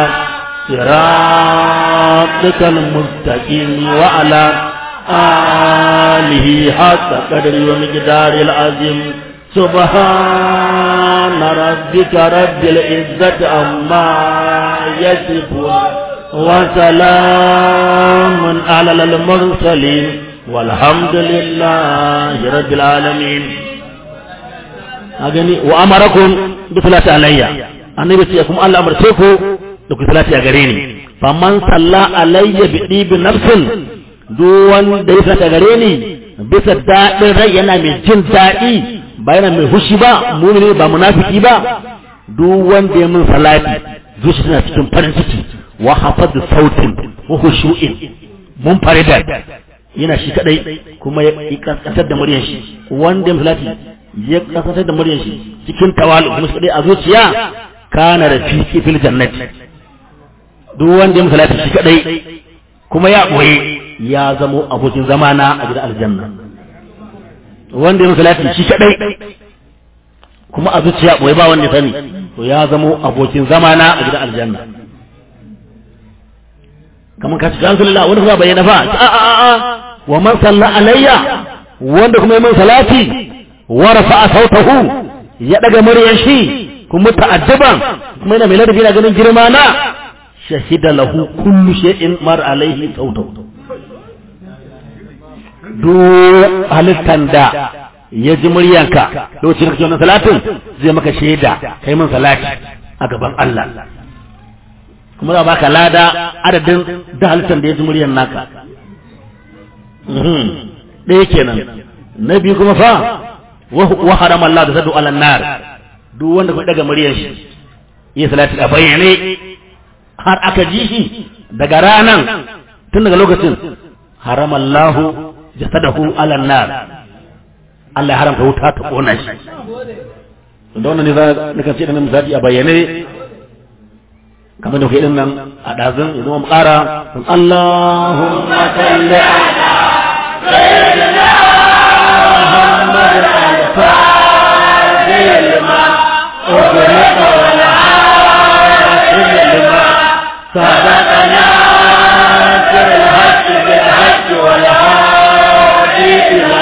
صراطك المستقيم وعلى آله حق قدر ومقدار العظيم سبحان ربك رب العزة عما يصفون وسلام على المرسلين والحمد لله رب العالمين. agani wa amarakum bi salati alayya annabi ce kuma Allah amarce ku da ku salati a gare ni faman salla alayya bi dibi nafsin duk wanda ya salati a gare ni bisa dadin rai yana mai jin dadi ba yana mai hushi ba mu'mini ba munafiki ba duk wanda ya mun salati zuci tana cikin farin ciki wa hafadu sautin wa khushu'in mun farida yana shi kadai kuma ya kaskantar da muryar shi wanda ya salati ya kasance da muryar shi cikin tawalu kuma shi a zuciya kana rafiqi fil jannati duk wanda ya musalata shi kadai kuma ya boye ya zamo abokin zamana a gidan aljanna wanda ya musalata shi kadai kuma a zuciya boye ba wanda ya sani to ya zamo abokin zamana a gidan aljanna kamar ka ce alhamdulillah wanda kuma bayyana fa a a a wa man salla alayya wanda kuma ya mun salati ورفع صوته ya daga muryar shi kuma ta'addaban kuma yana mai ladabi na ganin girma na shahida lahu kullu shay'in mar alaihi sautu do halittan da ya ji muryanka lokacin kake wannan salatin zai maka shaida kai mun salati a gaban Allah kuma za baka lada adadin da halittan da ya ji muryan naka ɗaya kenan na biyu kuma fa wa harama Allah da zadu ala nar duk wanda kuma daga muryar shi ya salati a bayyane har aka ji shi daga ranan tun daga lokacin harama Allah jasadahu ala nar Allah ya haramta wuta ta kona shi da wannan ne za ka ce da nan zati a bayyane kamar da kai din nan a dazin idan mu ƙara Allahumma salli ala sayyidina Muhammad لما أغلق والعاصم لما سبقنا سر الحق بالحق والهادي إلى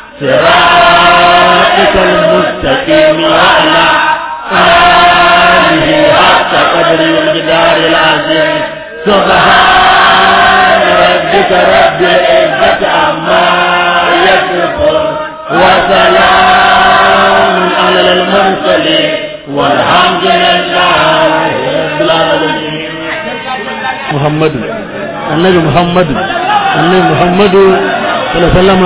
صراطك المستقيم وعلى آله حق قدر المقدار العظيم سبحان ربك رب العزة عما يصفون وسلام على المرسلين والحمد لله رب العالمين. محمد النبي محمد النبي محمد صلى الله عليه وسلم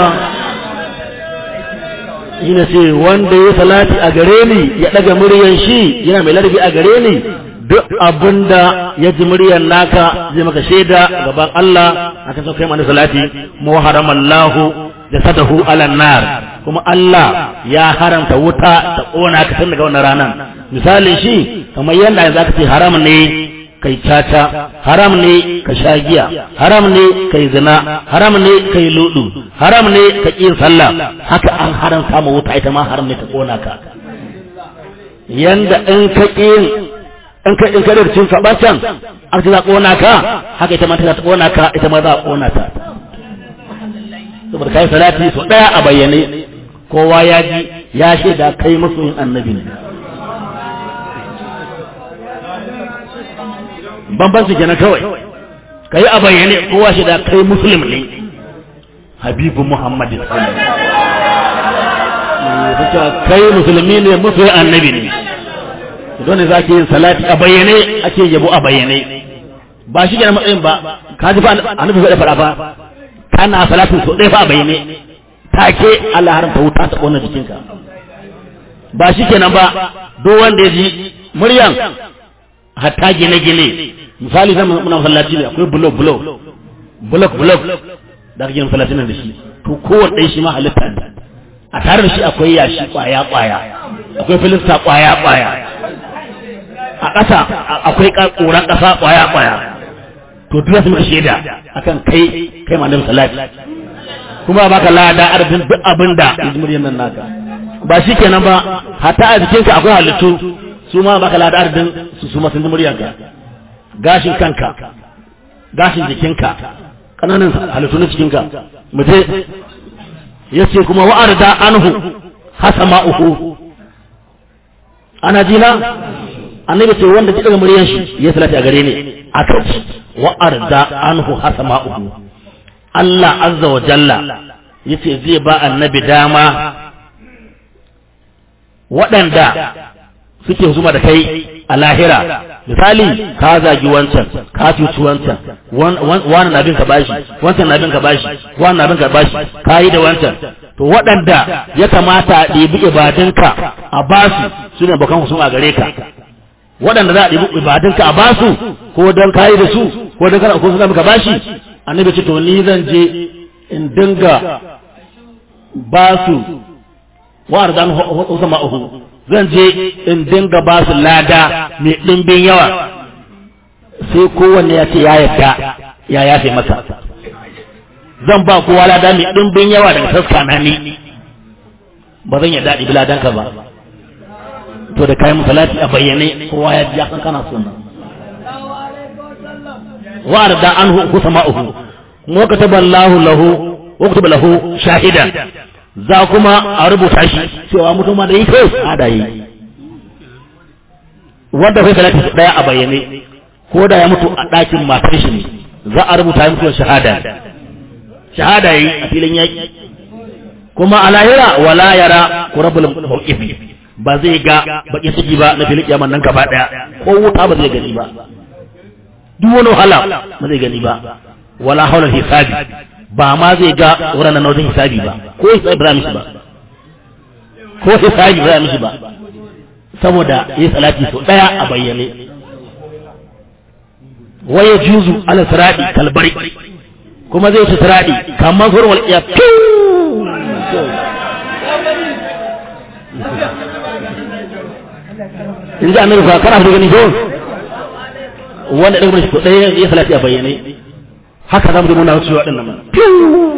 yana ce wanda ya salati a gare ni ya daga muryan shi yana mai ladabi a gare ni duk abinda ya ji muryan naka zai maka shaida gaban Allah akan sau kai mana salati mu haramallahu jasadahu ala nar kuma Allah ya haramta wuta ta kona ka tun daga wannan ranan misali shi kamar yanda yanzu aka ce haram ne kai caca haram ne ka sha giya haram ne kai zina haram ne kai ludu haram ne ka kin sallah haka an haramta ma wuta ita ma haram ne ta kona ka yanda in ka kin in ka in ka da cin sabacan an ta kona ka haka ita ma ta kona ka ita ma za a kona ta saboda kai salati so daya a bayyane kowa ya ji ya shaida kai masoyin annabi ne bambanci kenan kawai kai a bayyane kowa shaida kai muslim ne habibu muhammad sallallahu alaihi wasallam kai musulmi ne masoyin annabi ne don ne zaki yin salati a bayyane ake yabo a bayyane ba shi kenan matsayin ba ka ji fa annabi bai fara ba kana salatin so dai fa a bayyane take Allah haramta wuta ta kona jikinka ba shi kenan ba duk wanda ya ji muryan hatta gine-gine misali zan muna masallaci ne akwai blok blok blok blok da aka gina masallaci nan da shi to kowanne ɗaya shi ma halitta ne a tare da shi akwai yashi kwaya kwaya akwai filista kwaya kwaya a ƙasa akwai ƙoran ƙasa kwaya kwaya to duk su muka shaida akan kai kai ma annabi salati kuma baka lada arzikin duk abinda muryan nan naka ba shi kenan ba hatta a jikinka akwai halittu su ma baka lada arzikin su su masu muryanka gashin kanka gashin jikinka kananan halittu na cikinka muje yace kuma wa'arda anhu hasama'uhu ana jina annabi ce wanda ji daga muryan shi ya salati a gare ni aka ci wa'arda anhu hasama'uhu Allah azza wa jalla yace zai ba annabi dama waɗanda suke husuma da kai a lahira misali ka zagi wancan ka cuci wancan wani na bin ka bashi wancan na bin ka bashi wani na bin ka bashi ka yi da wancan to waɗanda ya kamata a ɗibi ibadunka a basu su ne bakan husuma gare ka waɗanda za a ɗibi ibadunka a basu ko don ka yi da su ko don kana ko suna maka bashi annabi ce to ni zan je in dinga basu wa ardan husama'uhu zan je in dinga ba su lada mai ɗimbin yawa sai kowanne ya ce ya yarda ya yafe masa zan ba kowa lada mai ɗimbin yawa daga taska na ni ba zan yarda ɗibi ladanka ba to da kayan salati a bayyane kowa ya ji kan kana sunna wa arda anhu husama'uhu wa kataballahu lahu wa kataba lahu shahidan za kuma a rubuta shi cewa mutum da yi kai ada yi wanda kai salati daya a bayyane ko da ya mutu a ɗakin matar shi ne za a rubuta mutuwar shahada shahada yi a filin yaki kuma a lahira wala yara qurabul mawqif ba zai ga bakin ciki ba na filin kiyaman nan gaba daya ko wuta ba zai gani ba duk wani wahala ba zai gani ba wala haula hisabi ba ma zai ga wurin nan wajen hisabi ba ko hisabi ba mishi ba ko hisabi ba mishi ba saboda yi salati so daya a bayyane waya juzu ala sirati kalbari kuma zai ci sirati kamar hurwal iya in ji annabi fa kana da gani ko wanda daga mishi so daya yi salati a bayyane haka za mu ji muna wucewa ɗin nan piu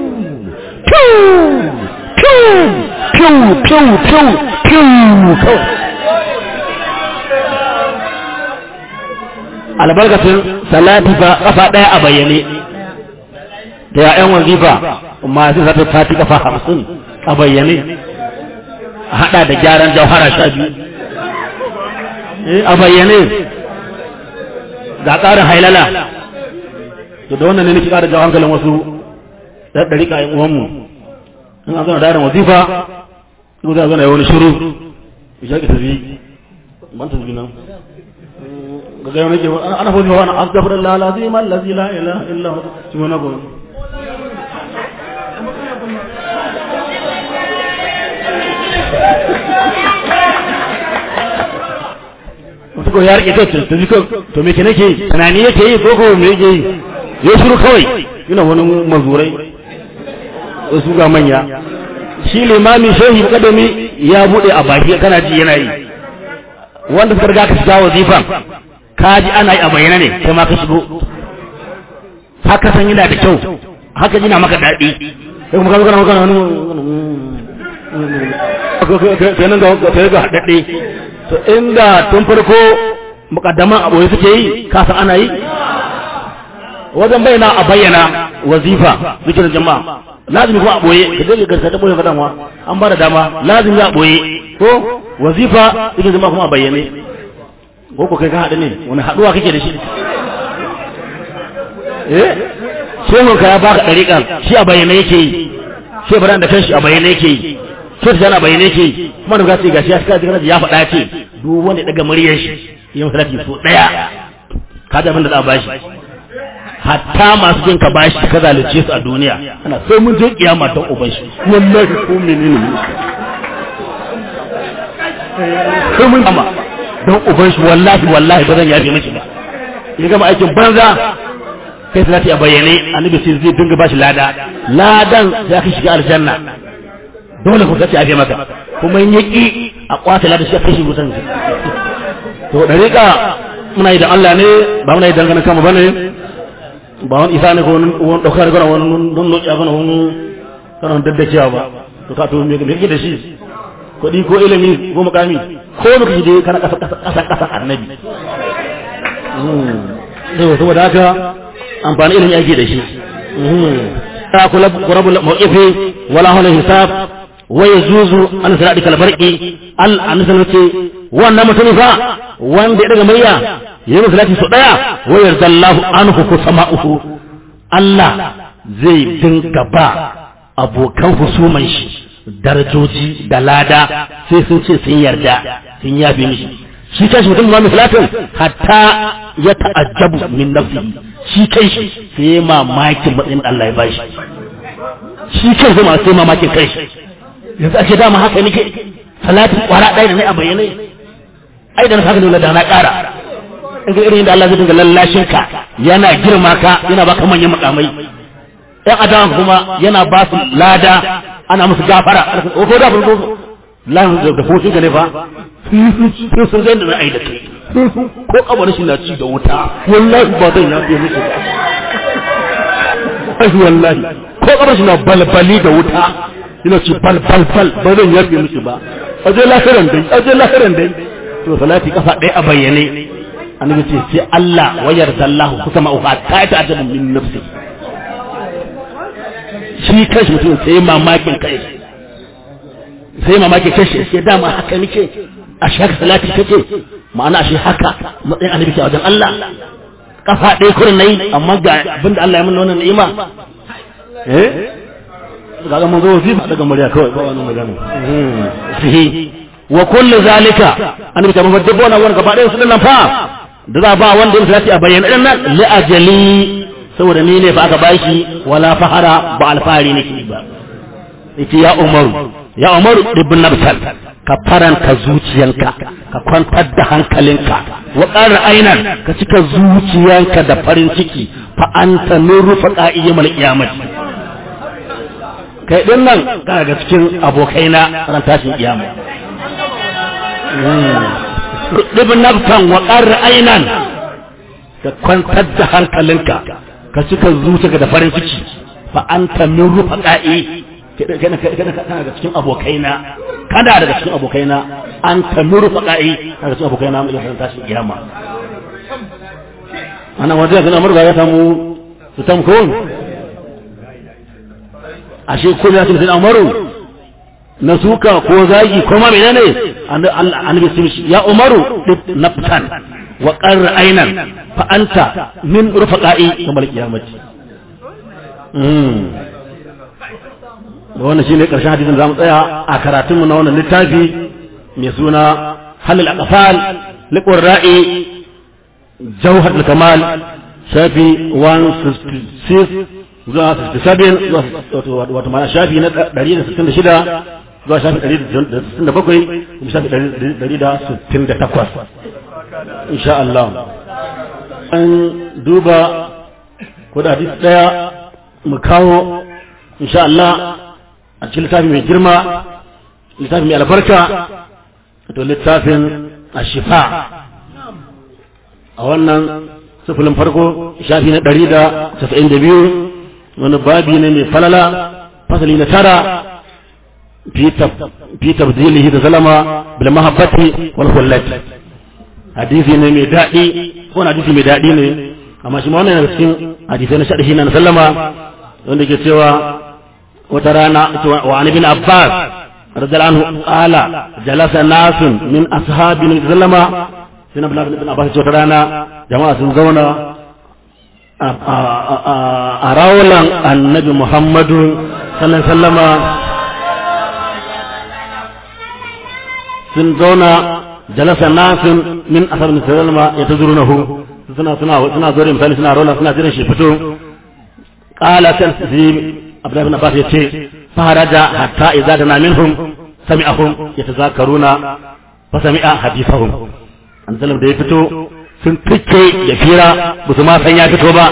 piu piu piu piu piu kawai albarkacin salati fa kafa ɗaya a bayyane da ya'yan wazifa masu zata fati kafa hamsin a bayyane a haɗa da gyaran jauhara sha biyu a bayyane ga ƙarin hailala to da wannan ne nake ƙara jawo hankalin wasu da ɗariƙa ƴan uwanmu in an zana dairin wazifa ko za a zana wani shiru ya shaƙi tafi ban tafi nan ga gaya wani ke ana fa zuwa an gafara la lazim allazi la ilaha illa hu subhanahu wasu ko ya rike to to to me ke nake tunani yake yi ko ko me yake yi ya shiru kawai yana wani mazurai wasu ga manya shi limami shehi kadami ya bude a baki kana ji yana yi wanda suka riga ka shiga wazifan ka ji ana yi a bayyana ne kai ma ka shigo haka san yana da kyau haka jina maka daɗi sai kuma ka zo kana magana wani kenan ga ga haɗaɗɗe to inda tun farko mukaddaman aboye suke yi ka san ana yi wajen bayyana a bayyana wazifa zikirin jama'a lazimi kuma a boye ka je ka ta boye fadan wa an ba da dama lazimi a boye ko wazifa zikirin jama'a kuma a bayyane ko ko kai ka hadu ne wani haduwa kake da shi eh shehun ka ya baka dariƙan shi a bayyane yake yi shi baran da kanshi a bayyane yake yi shi ta a bayyane yake yi kuma da gashi gashi ya ka ji ya faɗa ce duk wanda daga muryar shi yin salati so daya ka da abin da za a bashi hatta masu jin ka bashi ka zalunce su a duniya ana sai mun je kiyama don uban shi wallahi ko menene kai mun amma don uban shi wallahi wallahi ba zan yafe miki ba ya gama aikin banza kai salati a bayyane annabi sai zai dinga bashi lada ladan sai ka shiga aljanna dole ku tace aje maka kuma in yaki a kwata ladan shi kashi mutan to dariƙa muna yi da Allah ne ba muna yi dangane kama bane ba wani isa ne ko wani daukar gona wani don lokaci a gona wani kana daddacewa ba to ka to me kake da shi kuɗi ko ilimi ko mukami ko muka ji dai kana kasa kasa kasa annabi eh saboda haka amfani ilimi yake da shi ta kula qurabul mawqifi wala hawla hisab wa yazuzu an sirati kal barqi al ansalati wannan mutum fa wanda ya daga murya yayi masalati su daya wa yarzallahu anhu kusama'uhu Allah zai dinga ba abokan husuman shi darajoji da lada sai sun ce sun yarda sun yabe mishi shi kai mutum ma mislatin hatta ya ta'ajjabu min nafsi shi kai shi sai mamakin matsayin Allah ya bashi shi kai zama sai mamakin kai shi yanzu ake dama haka nake salati kwara ɗaya da ne a bayyane ai da na haka dole da na ƙara in ga irin da Allah zai dinga lallashin ka yana girma ka yana baka manyan makamai ɗan adam kuma yana ba su lada ana musu gafara ko da farko lahin da fotin ka ne fa sun sun zai da na aida kai ko kabarin shi na ci da wuta wallahi ba zai na biya musu ai wallahi ko kabarin shi na balbali da wuta ina ci bal bal bal ba zan yafe musu ba aje lahiran dai aje lahiran dai to salati kafa ɗaya a bayyane annabi ce sai Allah wayar sallahu kusa ma'uha ta ta ajabu min nafsi shi kashi mutum sai mamakin kai sai mamakin kashi sai dama haka nake a shaka salati kake ma'ana shi haka matsayin annabi ke wajen Allah kafa ɗaya kurin nayi amma ga abinda Allah ya mun wannan ni'ima eh ga mun zo wazifa daga murya kawai ba wani magana eh wa kullu zalika annabi ta mabar dabbo na wani gaba ɗaya su nan fa da za ba wanda ya salati a bayyana din nan li ajali saboda ni ne fa aka bashi wala fahara ba alfahari nake ba yace ya umaru ya umaru ibn nabtal ka faranta zuciyanka ka kwantar da hankalinka wa qara ainan ka cika zuciyanka da farin ciki fa anta nuru faqa'iyamal qiyamati kai din nan kana ga cikin abokaina ran tashin kiyama ibn nabtan wa qara ainan ka kwantar da hankalinka ka cika zuciyarka da farin ciki fa anta min rufaqa'i kana kana kana da cikin abokaina kana daga cikin abokaina anta min rufaqa'i kana cikin abokaina mu ran tashin kiyama ana wajen da Umar ya samu su tamko ashe ko ya tun sai Umaru na suka ko zagi ko ma menene annabi sun shi ya Umaru naftan wa qarra aynan fa anta min rufaqa'i kamar kiyamati mm wannan shine karshen hadisin zamu tsaya a karatun mu na wannan littafi mai suna halal aqfal liqurra'i jawhar al-kamal shafi one sixty-six zuwa sixty-seven wato mana shafi na one sixty-six zuwa shafi one sixty-seven kuma shafi one sixty-eight insha Allah an duba ko da hadisi daya mu kawo insha Allah a cikin littafi mai girma littafi mai albarka to littafin ashifa a wannan sufulin farko shafi na ɗari da casa'in da biyu wani babi ne mai falala fasali na tara fi tabdilihi da zalama bil mahabbati wal khullati hadisi ne mai daɗi ko na hadisi mai daɗi ne amma shi ma wannan yana cikin hadisai na shaɗi na sallama wanda ke cewa wata rana wa an ibn Abbas radiyallahu anhu qala jalasa nasun min ashabi nabi sallama sai na ibn Abbas wata rana jama'a sun zauna a rawlan annabi Muhammadu sallallahu alaihi wasallama sun zauna jalasa nasun min ashabi nabi sallama yatazurunahu suna suna suna zore misali suna rawla suna jiran shi fito qala tanzim Abdullahi ibn Abbas yace faharaja hatta idza dana minhum sami'ahum yatazakaruna fa sami'a hadithahum anzalam da ya fito sun tike da fira ba su ma san ya fito ba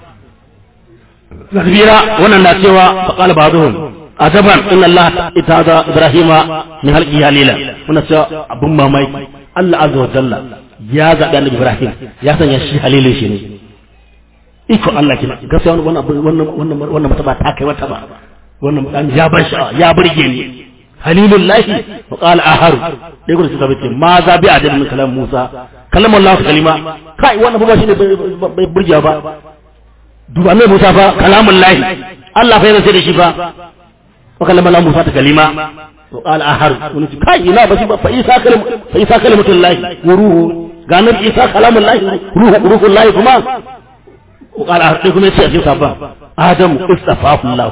da fira wannan na cewa fa qala ba'dhum ajaban inna Allah itaza ibrahima min halqi halila wannan cewa abun mamaki Allah azza wa jalla ya zaɓi annabi Ibrahim ya sanya shi halilin shi ne iko Allah kina gaskiya wannan wannan wannan wannan mata ba ta kai wata ba wannan mutan ya ban sha ya burge ni halilullahi wa qala aharu dai gurin suka bace ma za bi adal min kalam Musa kalam Allah kalima kai wannan ba shi ne bai burge ba duba ne Musa fa kalamullahi Allah fa yana sai da shi fa wa kalam Allah Musa ta kalima وقال آخر كاي لا بس فإيسا كلمة فإيسا كلمة الله وروح قال إيسا كلام الله روح روح الله كما وقال آخر لكم يسأل يصابا آدم اصطفاه الله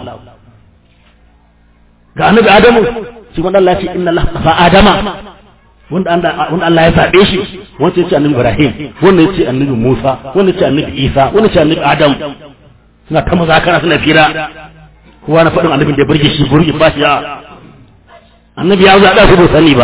قال نبي آدم سيقول الله إن الله اصطفى آدم wanda Allah ya zaɓe shi wanda ya ce annabi Ibrahim wanda ya ce annabi Musa wanda ya ce annabi Isa wanda ya ce annabi Adam suna ta mazakara suna fira kowa na faɗin annabin da ya burge shi burge ba shi ya annabi ya zaɗa su bai sani ba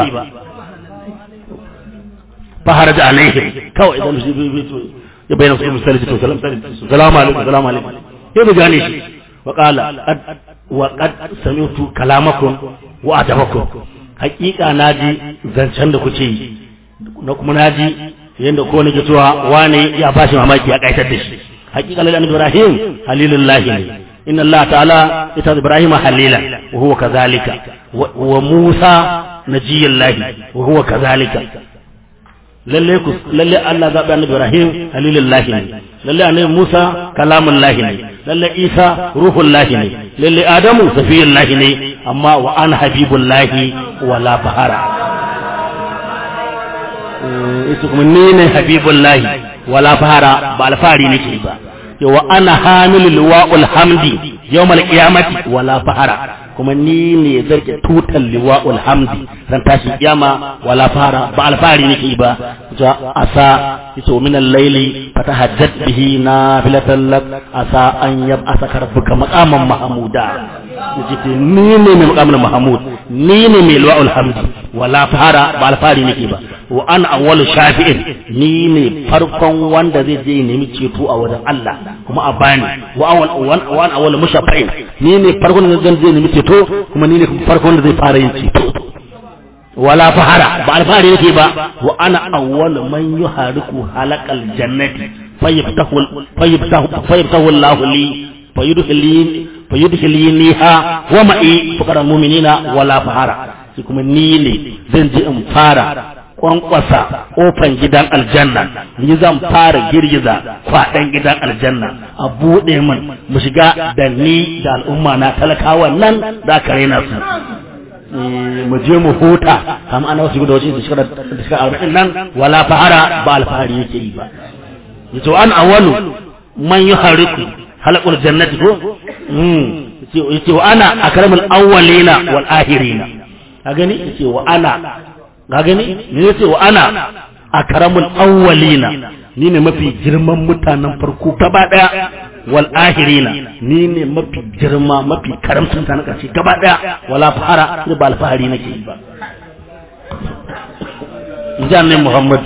fahara da alaihi kawai idan shi ya bayyana su misali to salam salamu alaikum salamu alaikum sai da gane shi wa qala wa qad sami'tu kalamakum wa adabakum haqiqa naji zancen da kuke yi na kuma naji yanda ko nake cewa wane ya bashi mamaki ya kaitar da shi haqiqa lillahi ibrahim halilullahi ne inna Allah ta'ala ita Ibrahim halila wa huwa kadhalika wa Musa najiyallahi wa huwa kadhalika lalle ku lalle Allah zabi annabi Ibrahim halilullahi ne lalle annabi Musa kalamullahi ne lalle Isa ruhullahi ne lalle Adamu safiyullahi ne amma wa ana habibullahi wala fahara ita kuma ni ne habibullahi wala fahara ba alfari nake ba wa ana hamilul liwa'ul hamdi yawmal qiyamati wala fahara kuma ni ne zarke tutal liwa'ul hamdi ran tashi kiyama wala fahara ba alfari nake ba ja asa yace min al-layli fatahajjat bihi nafilatan lak asa an yab'asaka rabbuka maqaman mahmuda yace ni ne mai maqamin mahmud ni ne mai liwa'ul hamdi wala fahara ba alfari nake ba wa ana awwalu shafi'in ni ne farkon wanda zai je nemi ceto a wajen Allah kuma a bani wa awwal wa ana awwalu mushafa'in ni ne farkon da zan je nemi ceto kuma ni ne farkon wanda zai fara yin ceto wala fahara ba alfahari yake ba wa ana awwalu man yuhariku halaqal jannati fayaftahu fayaftahu fayaftahu Allah li fayudkhilini fayudkhiliniha wa ma'i fuqara mu'minina wala fahara kuma ni ne zan je in fara kwankwasa kofan gidan aljanna ni zan fara girgiza kwaɗan gidan aljanna a buɗe min mu shiga da ni da al'umma na talakawan nan da aka raina su mu je mu huta kama ana wasu gudu wajen da suka arba'in nan wala fahara ba alfahari yake yi ba yace an awwalu man yuhariku halaqul jannati ko yace wa ana akramul awwalina wal akhirina ka gani yace wa ana ga gani ne yace wa ana akramul awwalina ni ne mafi girman mutanen farko gaba daya wal akhirina ni ne mafi girma mafi karamcin ta na karshe gaba daya wala fahara ni ba alfahari nake yi ba inji Muhammad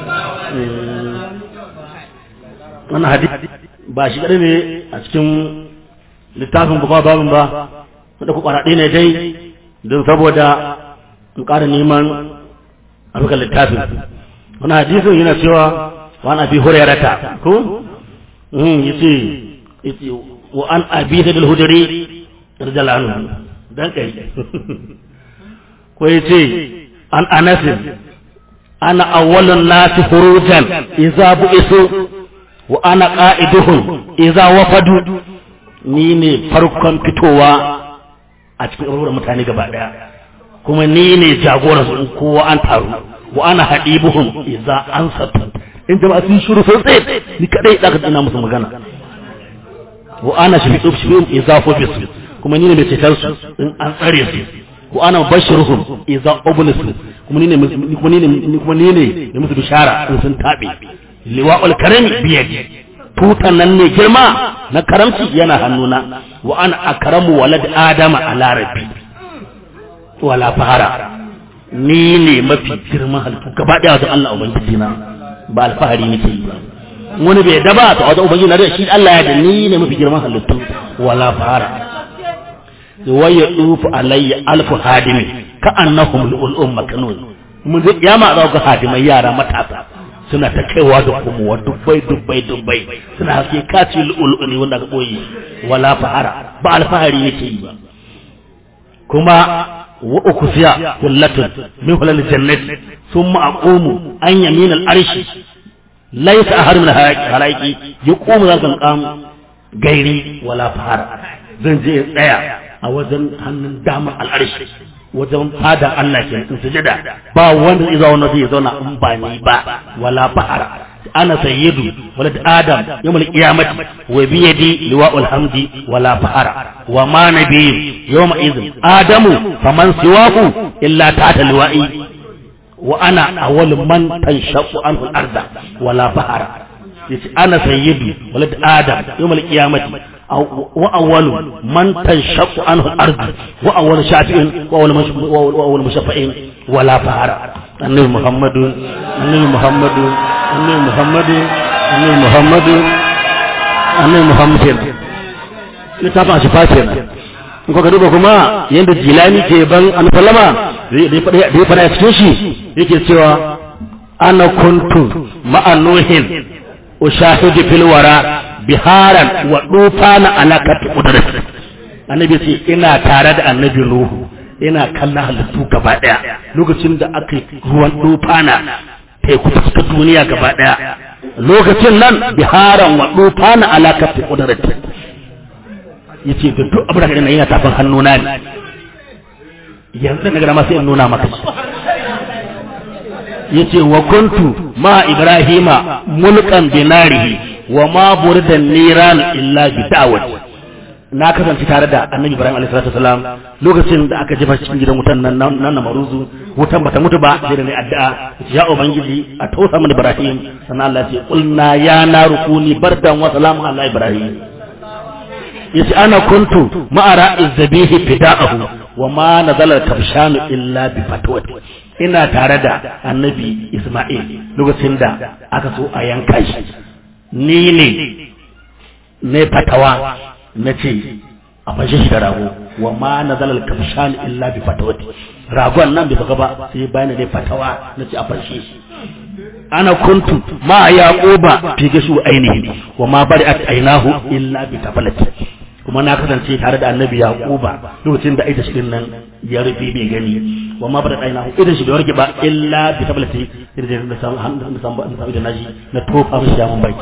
wannan hadisi ba shi kadai ne a cikin littafin ba babin ba wanda ku kwana ne dai don saboda in ƙara neman abuka littafin wani hadisin yana cewa wani abi hurairata ko yace yace wa an abi sadal hudri radiyallahu anhu dan kai ko yace an anas ana awwalun nas khurujan idza bu'isu wa ana qa'iduhum idza wafadu ni ne farkon fitowa a cikin ruwan mutane gaba daya kuma ni ne jagoran su kowa an taru wa ana hadibuhum idza ansatu in jama'a sun shiru sosai ni kadai da ka ina musu magana wa ana shafi'u shafi'u idza fubisu kuma ni ne mai cetar su in an tsare su wa ana bashiruhum idza ublisu kuma ni ne kuma ni ne kuma ni ne da musu bishara in sun tabe liwa'ul karami biyadi tutan nan ne girma na karamci yana hannuna wa ana akramu walad adama ala rabbi wala fahara ni ne mafi girman halittu gaba daya wajen Allah ubangiji na ba alfahari nake yi ba wani bai da ba to wajen ubangiji na da shi Allah ya da ni ne mafi girman halittu wala fara wa yadufu alayya alfu hadimi ka annahum lul makanun mun ji kiyama za ga hadimai yara matasa suna ta kaiwa da kuma dubbai dubbai dubbai suna haske kaci lul ne wanda ka boye wala fara ba alfahari nake yi ba kuma wa ukusiya kullatun min hulal jannati thumma aqumu an yamin al arshi laysa ahad min halaiki yaqumu zalkan qam gairi wala fahara zan je tsaya a wajen hannun dama al arshi wajen fada Allah ke in sujada ba wanda zai zauna zai zauna in ba ni ba wala fahara ana sayyidu walad adam yawmal qiyamati wa bi yadi liwa'ul hamdi wala fahara wa ma nabiyyu yawma idhin adamu faman siwahu illa ta'ata liwa'i wa ana awwal man tanshaqqu anhu al-arda wala fahara yace ana sayyidu walad adam yawmal qiyamati wa awwalu man tanshaqqu anhu al-ardu wa awwalu shafi'in wa awwalu mushafa'in wala fahara annabi muhammadu annabi muhammadu annabi muhammadu annabi muhammadu annabi muhammadu littafin shi fashe na in kuka duba kuma yadda jilani ke ban alfalama da ya fara cikin shi yake cewa ana kuntu ma'anuhin ushahidu fil wara biharan wa dufana ala kat qudrat annabi ce ina tare da annabi ruhu ina kallon halittu gaba daya lokacin da aka ruwan dufana teku ta duniya gaba daya lokacin nan biharan wa dufana ala kat qudrat yace da duk abin da kake yana tafin hannuna ne yanzu daga ma sai in nuna maka yace wa kuntu ma ibrahima mulkan binarihi wa ma burdan niran illa bi da'wati na kasance tare da annabi ibrahim alaihi salatu wasalam lokacin da aka jefa cikin gidan wutan nan nan na maruzu wutan bata mutu ba sai da ne addu'a ya ubangiji a tausa mana ibrahim sannan Allah ya ce qulna ya naru kuni bardan wa salamun ala ibrahim yace ana kuntu ma'ara izbihi fida'ahu wa ma nazala kabshanu illa bi fatwati ina tare da annabi isma'il lokacin da aka so a yanka shi ni ne ne fatawa nace a fashe shi da rago wa ma nazala kabshanu illa bi fatwati ragon nan bai saka ba sai bayan da fatawa nace a fashe shi ana kuntu ma yaquba fi gashu ainihi wa ma bari'at ainahu illa bi tafalati kuma na kasance tare da annabi yaquba lokacin da aita shi nan ya rufe bai gani wa ma bada daina idan shi da warke ba illa bi tablati idan da samu hannu da samu da da naji na tofa mishi mun baki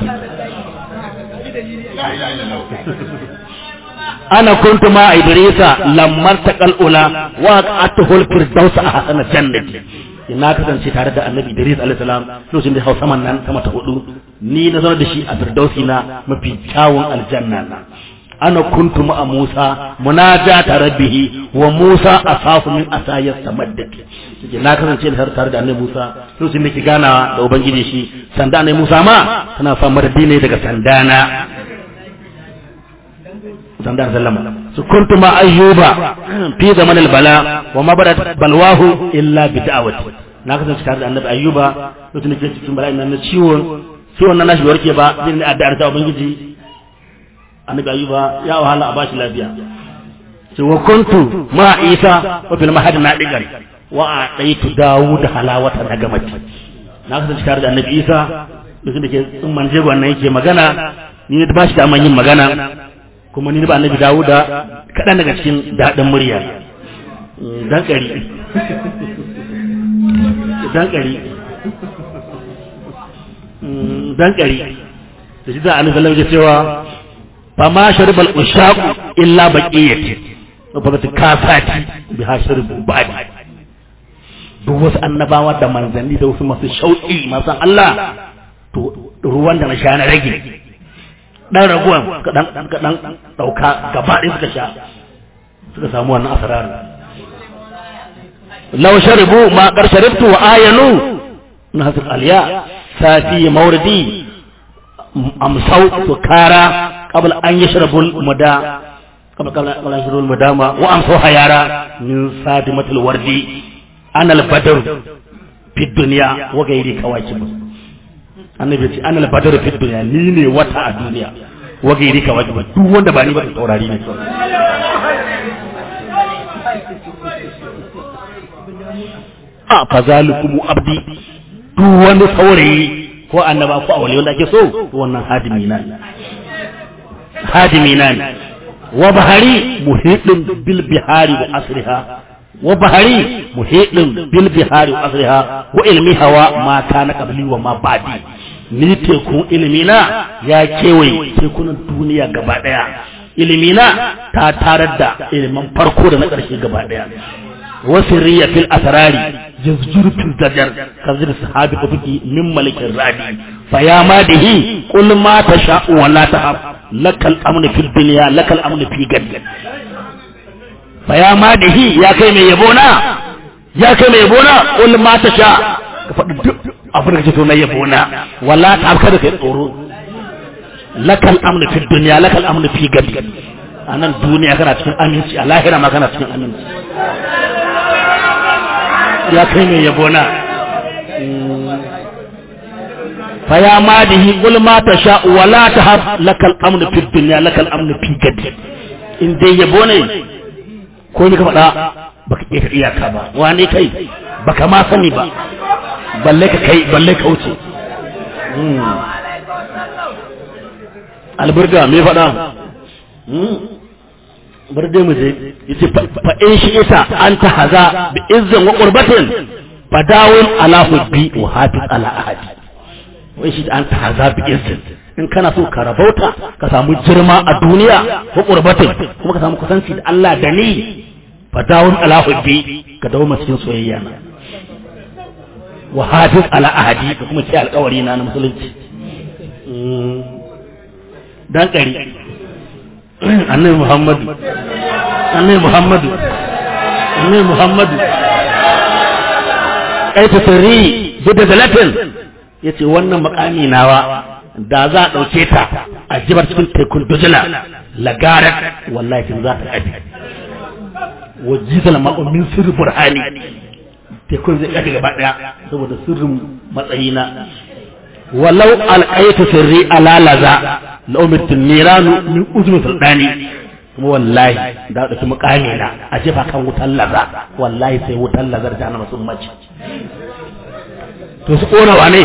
ana kuntu ma idrisa lamar taqal ula wa qatuhul firdaus ahsana jannati ina kasance tare da annabi idris alayhi salam lokacin da hausa man nan sama ta hudu ni na zauna da shi a firdausi na mafi kyawun aljanna na ana kuntu ma Musa munajata rabbihi wa Musa asafu min asayat tamaddati na kasance da tare da annabi Musa lokacin da ke gana da ubangiji shi sanda annabi Musa ma tana samun raddi ne daga sandana sanda sallama su kuntu ma ayyuba fi zaman albala wa ma barat balwahu illa bi da'wati na kasance tare da annabi ayyuba lokacin da ke cikin bala'in nan ciwon ciwon nan nashi warke ba zai addu'ar ta ubangiji annabi ayyuba ya wahala a bashi lafiya sai wa kuntu ma isa wa fil mahad nadigan wa ataitu daud halawata nagamati na kasance tare da annabi isa lokacin da ke in manje gwannan yake magana ni da bashi da man yin magana kuma ni ba annabi dawuda kadan daga cikin dadin murya dan kari dan kari dan kari da shi da annabi sallallahu alaihi wasallam cewa fama sharibal ushaq illa baqiyati fa ta kasati bi hashribu ba'd duk wasu annabawa da manzanni da wasu masu shauki masu Allah to ruwan da na sha na rage dan raguwan kadan kadan dauka gaba ɗaya suka sha suka samu wannan asrar law sharibu ma qad sharibtu wa ayanu nahas aliya sati mawridi amsau sukara قبل أن يشربوا المدى قبل قبل أن يشربوا المدامة وأمسوا حيارا من صادمة الورد ana al-badr fi dunya wa gairi kawakib annabi ce ana al-badr fi dunya ni ne wata a duniya wa gairi kawakib duk wanda ba ni ba taurari ne a fazalikum abdi duk wani saurayi ko annaba ko awali wanda ake so wannan hadimi na hadimi na wa bahari muhidin bil bihari wa asriha wa bahari muhidin bil bihari wa asriha wa ilmi hawa ma kana qabli wa ma ba'di ni tekun ilmina ya kewaye tekunan duniya gaba daya ilmina ta tarar da ilmin farko da na ƙarshe gaba daya wasirriya fil asrari jazjur fil zajar kazir sahabi kafiki min malikin radi faya ma dihi qul ma tasha'u wa la tahab lakal amnu fil dunya lakal amnu fi gad faya ma dihi ya kai mai yabona ya kai mai yabona qul ma tasha ka faɗi duk abin da kake so na yabona wala tahab kada kai tsoro lakal amnu fil dunya lakal amnu fi gad anan duniya kana cikin aminci a lahira ma kana cikin aminci ya kai mai yabona faya ma dihi qul ma tasha wa la tahab lakal amnu fid dunya lakal amnu fi gadi in dai yabo ne ko ni ka faɗa baka iya iyaka ba wani kai baka ma sani ba balle ka kai balle ka wuce alburga me faɗa bar dai mu je yace fa in shi isa anta haza bi izzin wa qurbatin fadawun ala hubbi wa hafiz ala ahadi wai shi anta haza bi izzin in kana so ka rabauta ka samu girma a duniya wa qurbatin kuma ka samu kusanci da Allah da ni fadawun ala hubbi ka dawo cikin soyayya na wa hafiz ala ahadi ka kuma ci alƙawari na na musulunci dan kari annabi muhammadu annabi muhammadu annabi muhammadu kai ta sirri da zalatin yace wannan makami nawa da za a dauke ta a jibar cikin tekun dujula lagarat wallahi kin za ta kadi wajizal ma'u min sirri burhani tekun zai kadi gaba daya saboda sirrin matsayina walau alqaitu sirri ala laza la'umirtin niranu min uzun sultani kuma wallahi da dauki mukami na a jefa kan wutan laza wallahi sai wutan lazar jahannama sun mace to su kona wane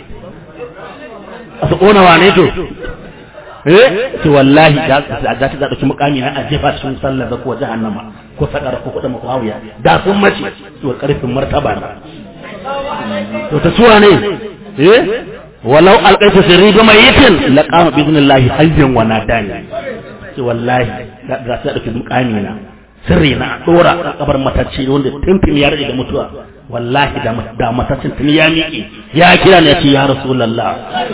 su kona wane to eh to wallahi da da ta dauki mukami na a jefa cikin sallar da ko jahannama ko sadara ko kudin muawiya da sun mace to karfin martaba to ta suwa ne eh walau alƙaitu sirri bi mayitin laqama bi idnillahi hayyan wa nadani ce wallahi da za ta dauki mukami na sirri na dora kabar matacce wanda tuntun ya rage da mutuwa wallahi da da matacin tun ya miƙe ya kira ne ya ce ya rasulullah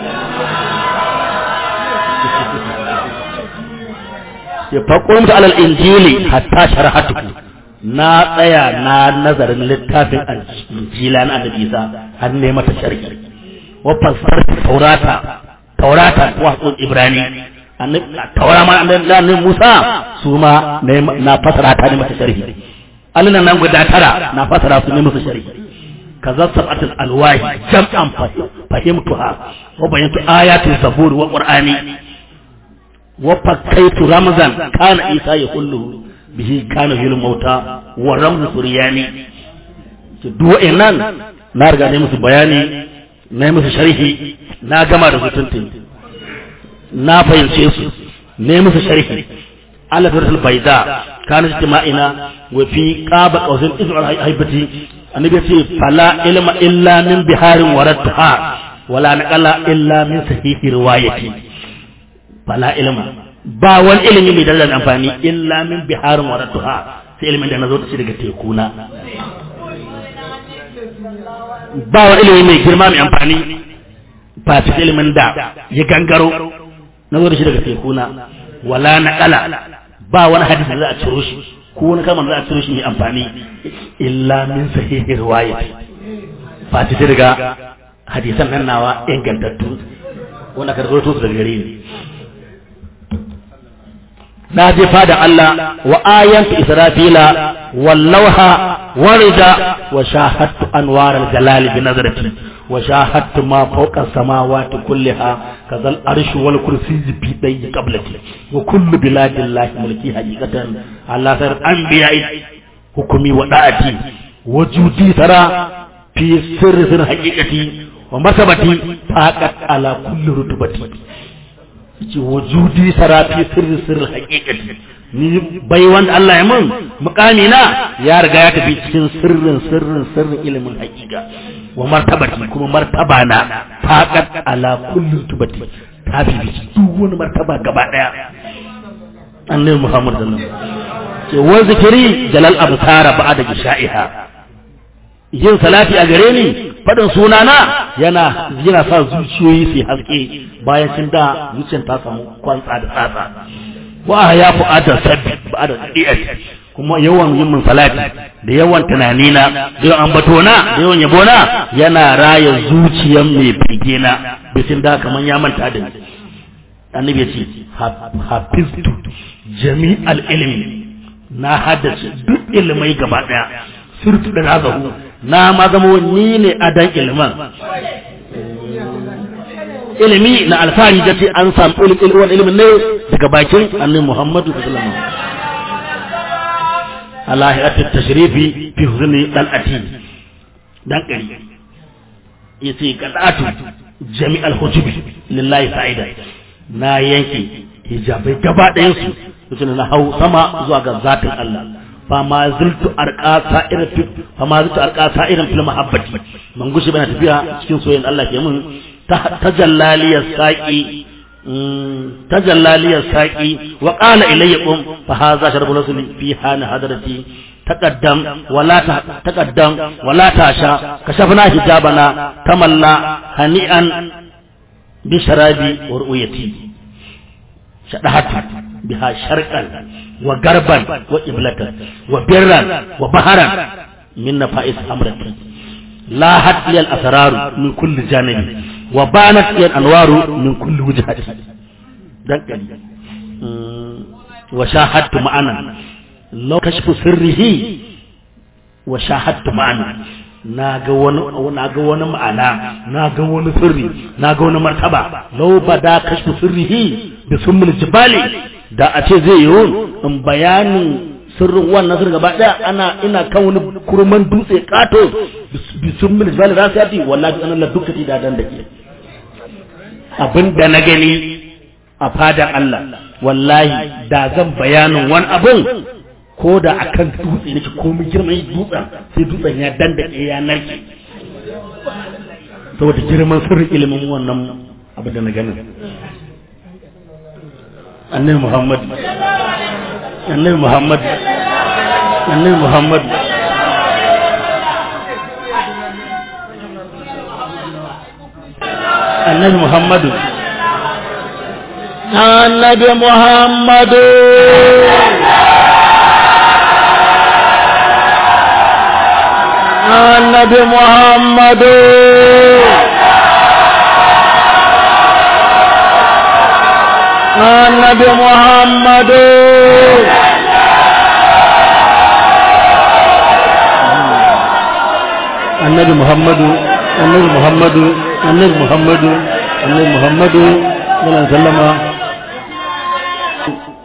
ya faqum alal injili hatta sharahatuhu na tsaya na nazarin littafin injila na annabi Isa har ne mata sharhi wa fasarta taurata taurata wa ibrani annabi taura ma annabi Musa su ma na fasara ta ne mata sharhi allan nan guda tara na fasara su ne mata sharhi kaza sabatul alwahi jam'an fahimtuha wa bayantu ayatul zabur wa qur'ani wa fakaitu ramzan kana isa yaqulu bihi kana fil mauta wa ramzu suryani duk wa'annan na riga ne musu bayani na yi musu sharhi na gama da hutuntun na fahimce su ne musu sharhi ala darasul baida kana ijtima'ina wa fi qaba qawsin isu haibati annabi ce fala ilma illa min biharin waradha wala naqala illa min sahihi riwayati fala ilma ba wani ilimi mai darajar amfani illa min biharin waradha sai ilimin da nazo da shi daga tekuna ba wa ilimi mai girma mai amfani ba ta ilimin da ya gangaro na zo da shi daga tekuna wala naqala ba wani hadisi da za a ciro shi ko wani kalmar da za a ciro shi mai amfani illa min sahihi riwayati ba ta daga hadisan nan nawa ingantattu wanda ka rawaito su daga gare ni na je fada Allah wa ayatu israfila wallawha warida wa shahadtu anwar al-jalali bi nazarati wa shahadtu ma fawqa samawati kulliha kazal arshu wal kursiyyi fi dayyi qablati wa kullu biladillahi mulki haqiqatan Allah sar anbiya'i hukumi wa da'ati wujudi tara fi sirri sirri haqiqati wa masabati faqat ala kulli rutubati ci wujudi tara fi sirri sirri haqiqati ni bai wanda Allah ya mun mukami na ya riga ya tafi cikin sirrin sirrin sirrin ilimin haqiqa wa martabati kuma martaba na faqat ala kulli rutubati ta fi duk wani martaba gaba daya annabi Muhammad sallallahu alaihi wasallam ce wa zikri jalal absara ba'da gisha'iha yin salati a gare ni fadin sunana yana yana sa zuciyoyi su haske bayan cin da zuciyar ta samu kwantsa da tsatsa wa ya fu'ada sabbi ba'da diyati kuma yawan yin min salati da yawan tunani na da yawan ambato na da yawan yabo na yana raya zuciyar mai bege na bisin da kaman ya manta da ni annabi ya ce hafiztu jami'al ilmi na haddace duk ilmai gaba daya sirtu da nazahu na ma zama ni ne adan ilman ilimi na alfahari da ce an samu ilimin ilimin ne daga bakin annabi Muhammadu sallallahu alaihi wasallam Allah ya tashrifi fi huzni dal'ati dan kari yace qad'atu jami'al hujubi lillahi sa'ida na yanke hijabai gaba ɗayan su mutum na hau sama zuwa ga zatin Allah fa ma ziltu arqa sa'iran fi fa ma ziltu arqa sa'iran fil mahabbati man gushi bana tafiya cikin soyayyen Allah ke mun tajallaliyas saqi tajallaliyas saqi wa qala ilayya qum fa hadha sharbu rasuli fi hana hadrati taqaddam wala ta taqaddam wala tasha kashafna hijabana tamalla hani'an bi sharabi wa ru'yati shadahatu biha sharqan wa garban wa qiblatan wa birran wa baharan min nafa'is amrati la hadli al asrar min kulli janibi wa banat al anwaru min kulli wujhati dan kali wa shahadtu ma'ana law kashfu sirrihi wa shahadtu ma'ana naga wani naga wani ma'ana naga wani sirri naga wani martaba law bada kashfu sirrihi bi summul jibali da a ce zai yiwu in bayanin sirrin wannan sirri gaba daya ana ina kan wani kurman dutse kato bi summul jibali za su yati wallahi anan la dukkati da dan dake abin da na gani a fadan Allah wallahi da zan bayanin wani abun ko da akan dutse nake komai girman dutsen sai dutsen ya dandake ya narke saboda girman sirrin ilimin wannan abin da na gani annabi Muhammad annabi Muhammad annabi Muhammad annabi Muhammad annabi Muhammad annabi Muhammad النبي محمد النبي محمد النبي محمد النبي محمد النبي محمد صلى الله عليه وسلم